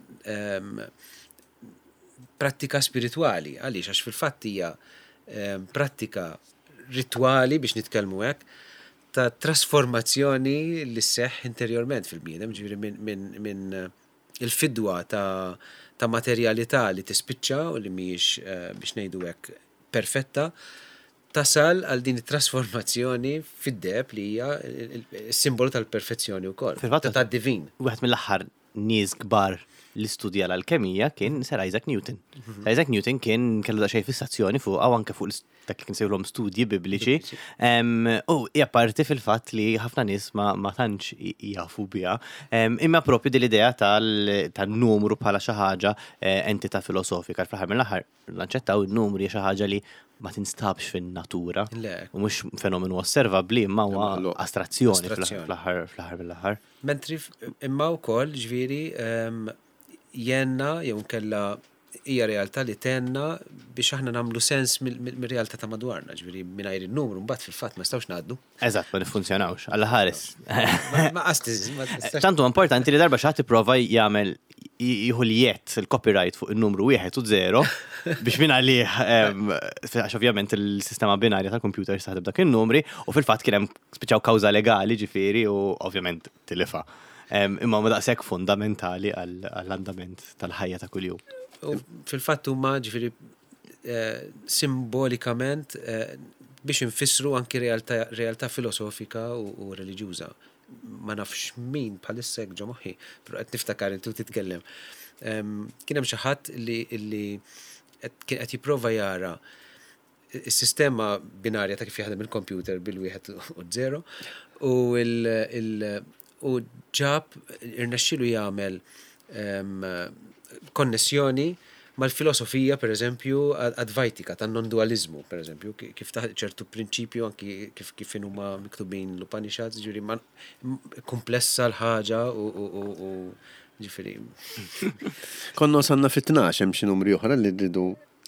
prattika spirituali, għaliex għax fil-fatt hija prattika ritwali biex nitkellmu hekk ta' trasformazzjoni li seħ interiorment fil-bniedem, ġifieri minn il-fidwa ta' materjalità li tispiċċa u li mhijiex biex ngħidu hekk perfetta, tasal għal din it-trasformazzjoni fid-deb li hija s-simbolu tal-perfezzjoni wkoll, tad-divin. Wieħed mill-aħħar nies kbar li studja l-alkemija kien Sir Isaac Newton. Isaac Newton kien kellu daqsxejn fissazzjoni fuq għaw anke fuq dak li kien sejħulhom studji bibliċi. U hija parti fil-fatt li ħafna nies ma tantx jafu biha. Imma propju din l-idea tan-numru bħala xi ħaġa entità filosofika. Fl-aħħar mill-aħħar naċċettaw in-numri hija xi ħaġa li ma tinstabx fin-natura. U mhux fenomenu osservabbli imma huwa astrazzjoni fl-aħħar mill-aħħar. Mentri imma wkoll ġifieri jenna jew nkella hija realtà li tenna biex aħna nagħmlu sens mir-realtà ta' madwarna, ġifieri mingħajr in-numru mbagħad fil-fatt ma nistgħux ngħaddu. Eżatt, ma niffunzjonawx. Alla ħares. Ma qastiż. Tantu importanti li darba xi ħadd ipprova jagħmel jieħu l-jett il-copyright fuq il-numru 1 u 0 biex minn għalih għax ovvjament il-sistema binarja tal-kompjuter jistaħdem dak in-numri u fil-fatt kien hemm spiċċaw kawża legali ġifieri u ovvjament tilifa. Imma ma daqshekk fundamentali għall-andament tal-ħajja ta' kuljum. Fil-fatt huma ġifieri simbolikament biex infissru anki realtà filosofika u reliġjuża. Ma nafx min bħalissa ġo moħħi, però qed niftakar intu titkellem. Kien hemm xi ħadd li kien qed jipprova jara is-sistema binarja ta' kif jaħdem il-kompjuter bil-1 u 0 u ġab irnexxielu jagħmel konnessjoni mal-filosofija, per eżempju, advaitika, tan non-dualizmu, per eżempju, kif taħt ċertu prinċipju anki kif huma miktubin l-Upanishads, ġifieri ma komplessa l-ħaġa u ġifieri. Konna sanna fit-12 hemm xi numri oħra li rridu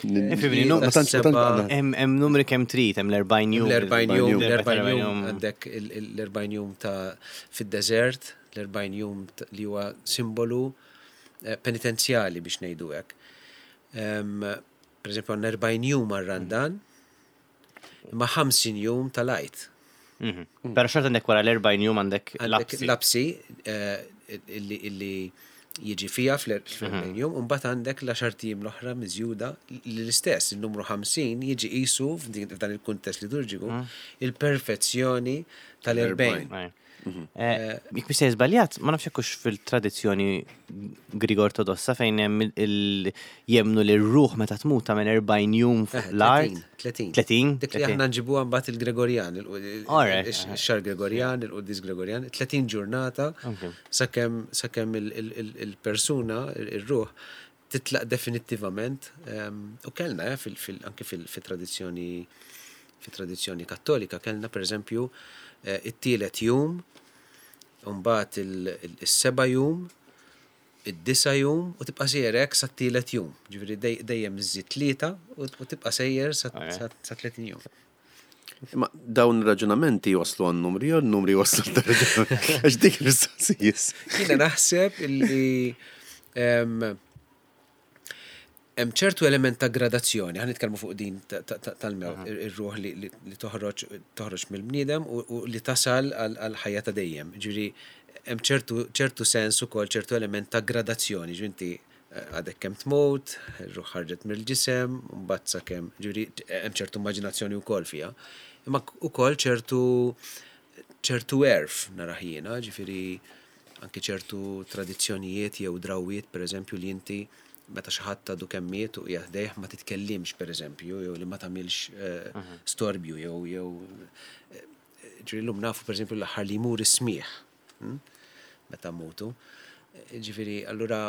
hemm numri kemm trid, hemm l-40 jum. L-40 jum għandek l-40 jum ta' fid-deżert, l-40 jum li huwa simbolu penitenzjali biex ngħidu hekk. Per eżempju, għandna 40 jum għar-Randan, imma 50 jum tal-Għid. Però xorta għandek wara l-40 jum għandek l-Absi illi jiġi fija fl-40 jum, u mbagħad għandek l-10 tim l-oħra miżjuda li l-istess, il-numru 50 jiġi qisu f'dan il-kuntest liturġiku il-perfezzjoni tal-40. Jek biex żbaljat, ma nafx jekkux fil-tradizzjoni Griega Ortodossa fejn hemm jemnu li r-ruħ meta tmut tagħmel 40 jum l-art. 30. Dik li aħna nġibuha mbagħad il-Gregorjan, ix-xahar Gregorjan, il-Qudies Gregorjan, 30 ġurnata sakemm il-persuna, ir-ruħ titlaq definittivament u kellna anke fit-tradizzjoni kattolika kellna pereżempju it-tielet jum, mbagħad is-seba' jum, id-disa' jum u tibqa' sejjer hekk sa t-tielet jum. Ġifieri dejjem iżżid 3 u tibqa' sejjer sa 30 jum. Ma dawn raġunamenti waslu għan-numri u n-numri waslu għal-raġunamenti. Għax dik il-mistoqsijiet. Jiena naħseb illi hemm ċertu element ta' gradazzjoni, ħan nitkellmu fuq din tal-mew, ir-ruħ li toħroġ mill-bniedem u li tasal għal ħajja ta' dejjem. Ġifieri hemm ċertu sens ukoll ċertu element ta' gradazzjoni, ġinti għadek kemm tmut, ir-ruħ ħarġet mill-ġisem, mbagħad sakemm, ġifieri hemm ċertu immaġinazzjoni wkoll fiha. Imma ukoll ċertu erf naraħ jiena, ġifieri anki ċertu tradizzjonijiet jew drawiet, per eżempju, li inti meta xi ħadd għadu kemmiet u jaħdejh ma titkellimx, per eżempju, jew li ma tagħmilx storbju jew ġifieri nafu per eżempju l-aħħar li jmur is-smieħ meta mutu. Ġifieri allura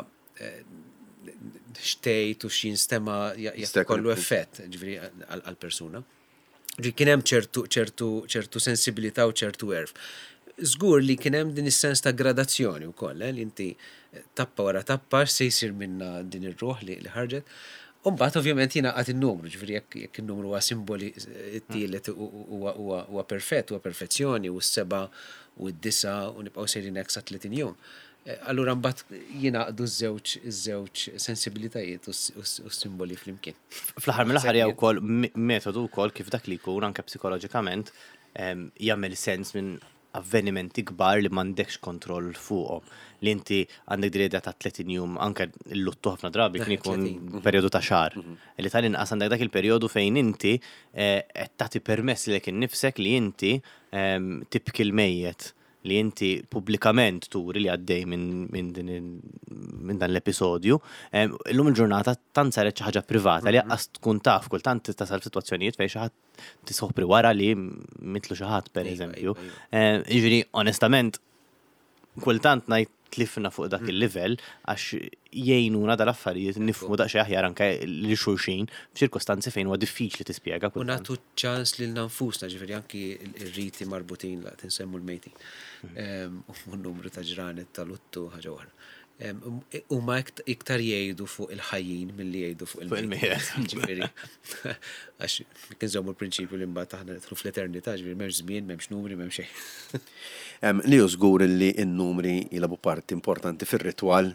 xtejt u x'jinstema kollu effett ġifieri għall-persuna. Ġifieri kien hemm ċertu sensibilità u ċertu erf. Żgur li kien hemm din is-sens ta' gradazzjoni wkoll, li inti tappa wara tappa se jsir minna din ir-ruħ li ħarġet. U mbagħad ovvjament jingħaqad in-numru, ġifieri jekk in-numru huwa simboli t-tielet huwa perfett, huwa perfezzjoni u s-7 u d-9 u nibqgħu sejrin hekk sa 30 jum. Allura mbagħad jingħaqdu ż-żewġ sensibilitajiet u s-simboli flimkien. Fl-aħħar mill-aħħar hija wkoll metodu wkoll kif dak li jkun anke psikoloġikament jagħmel sens minn avvenimenti kbar li m'għandekx kontroll fuqhom. Li inti għandek direda ta' 30 jum, anke l-luttu ħafna drabi kien ikun perjodu ta' xahar. Li tal-inqas għandek dak il-perjodu fejn inti qed tagħti permess lek innifsek li inti tibki l-mejjet, li inti pubblikament turi li għaddej minn dan l-episodju. Illum il-ġurnata tant saret xi ħaġa privata li qatt tkun taf kultant tasal f'sitwazzjonijiet fejn xi ħadd tisħobbri wara li mitlu xi ħadd pereżempju. Jiġri onestament kultant ngħid tlifna fuq dak il-livell għax jgħinuna dal-affarijiet nifhmu daqsxejn aħjar anke li xulxin f'ċirkostanzi fejn huwa diffiċli tispjega. U nagħtu ċans lil nfusna, ġifieri anki r-riti marbutin la tinsemmu l-mejtin. U n-numru ta' ġranet ta' luttu ħaġa oħra. Huma iktar jgħidu fuq il-ħajjin milli jgħidu fuq il-mejt. Ġifieri għax kien żommu l-prinċipju li mbagħad aħna nidħlu fl-eternità, ġifieri m'hemmx żmien, m'hemmx numri, m'hemm xejn. Li żgur li n-numri jilagħbu parti importanti fir-ritwal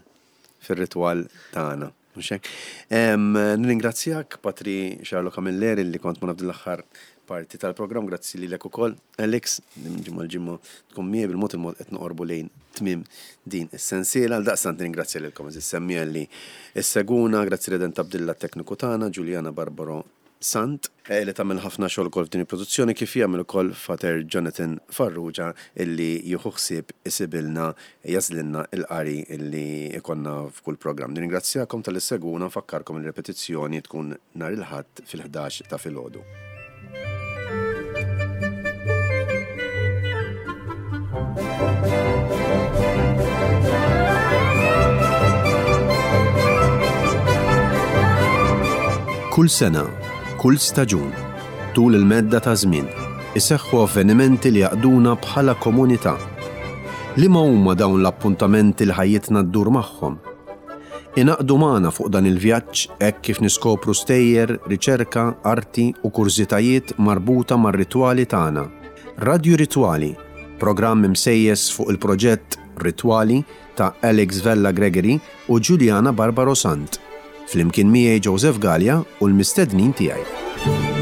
tagħna. Mhux hekk. Ningrazzjak Patri Xarlo Camilleri li kont ma' l-aħħar parti tal-programm, grazzi lilek ukoll. Alex, ġimma tkun miegħi bil-mod qed noqorbu lejn tmiem din is-sensiela. Għal daqstant ningrazzja lilkom eżis semmija li isseguna, grazzi Redent Abdilla tekniku tagħna, Giuliana Barbaro Sant, li tagħmel ħafna xogħol ukoll f'din il-produzzjoni kif jagħmel ukoll Fater Jonathan Farrugia illi jieħu ħsieb isibilna jażlilna l-qari illi ikonna f'kull programm. Ningrazzjakom tal-isseguna, nfakkarkom il-repetizzjoni tkun nhar il-Ħadd fil-11 ta' filgħodu. Kull sena, kull staġun, tul il-medda ta' żmien, iseħħu avvenimenti li jaqduna bħala komunità. Liema huma dawn l-appuntamenti li ħajjitna ddur magħhom? Inaqdu magħna fuq dan il-vjaġġ hekk kif niskopru stejjer, riċerka, arti u kurzitajiet marbuta mar-ritwali tagħna. Radio Ritwali, programm imsejjes fuq il-proġett Ritwali ta' Alex Vella Gregory u Giuliana Barbaro Sant. Flimkien miegħi Joseph Gallia u l-mistednin tiegħi.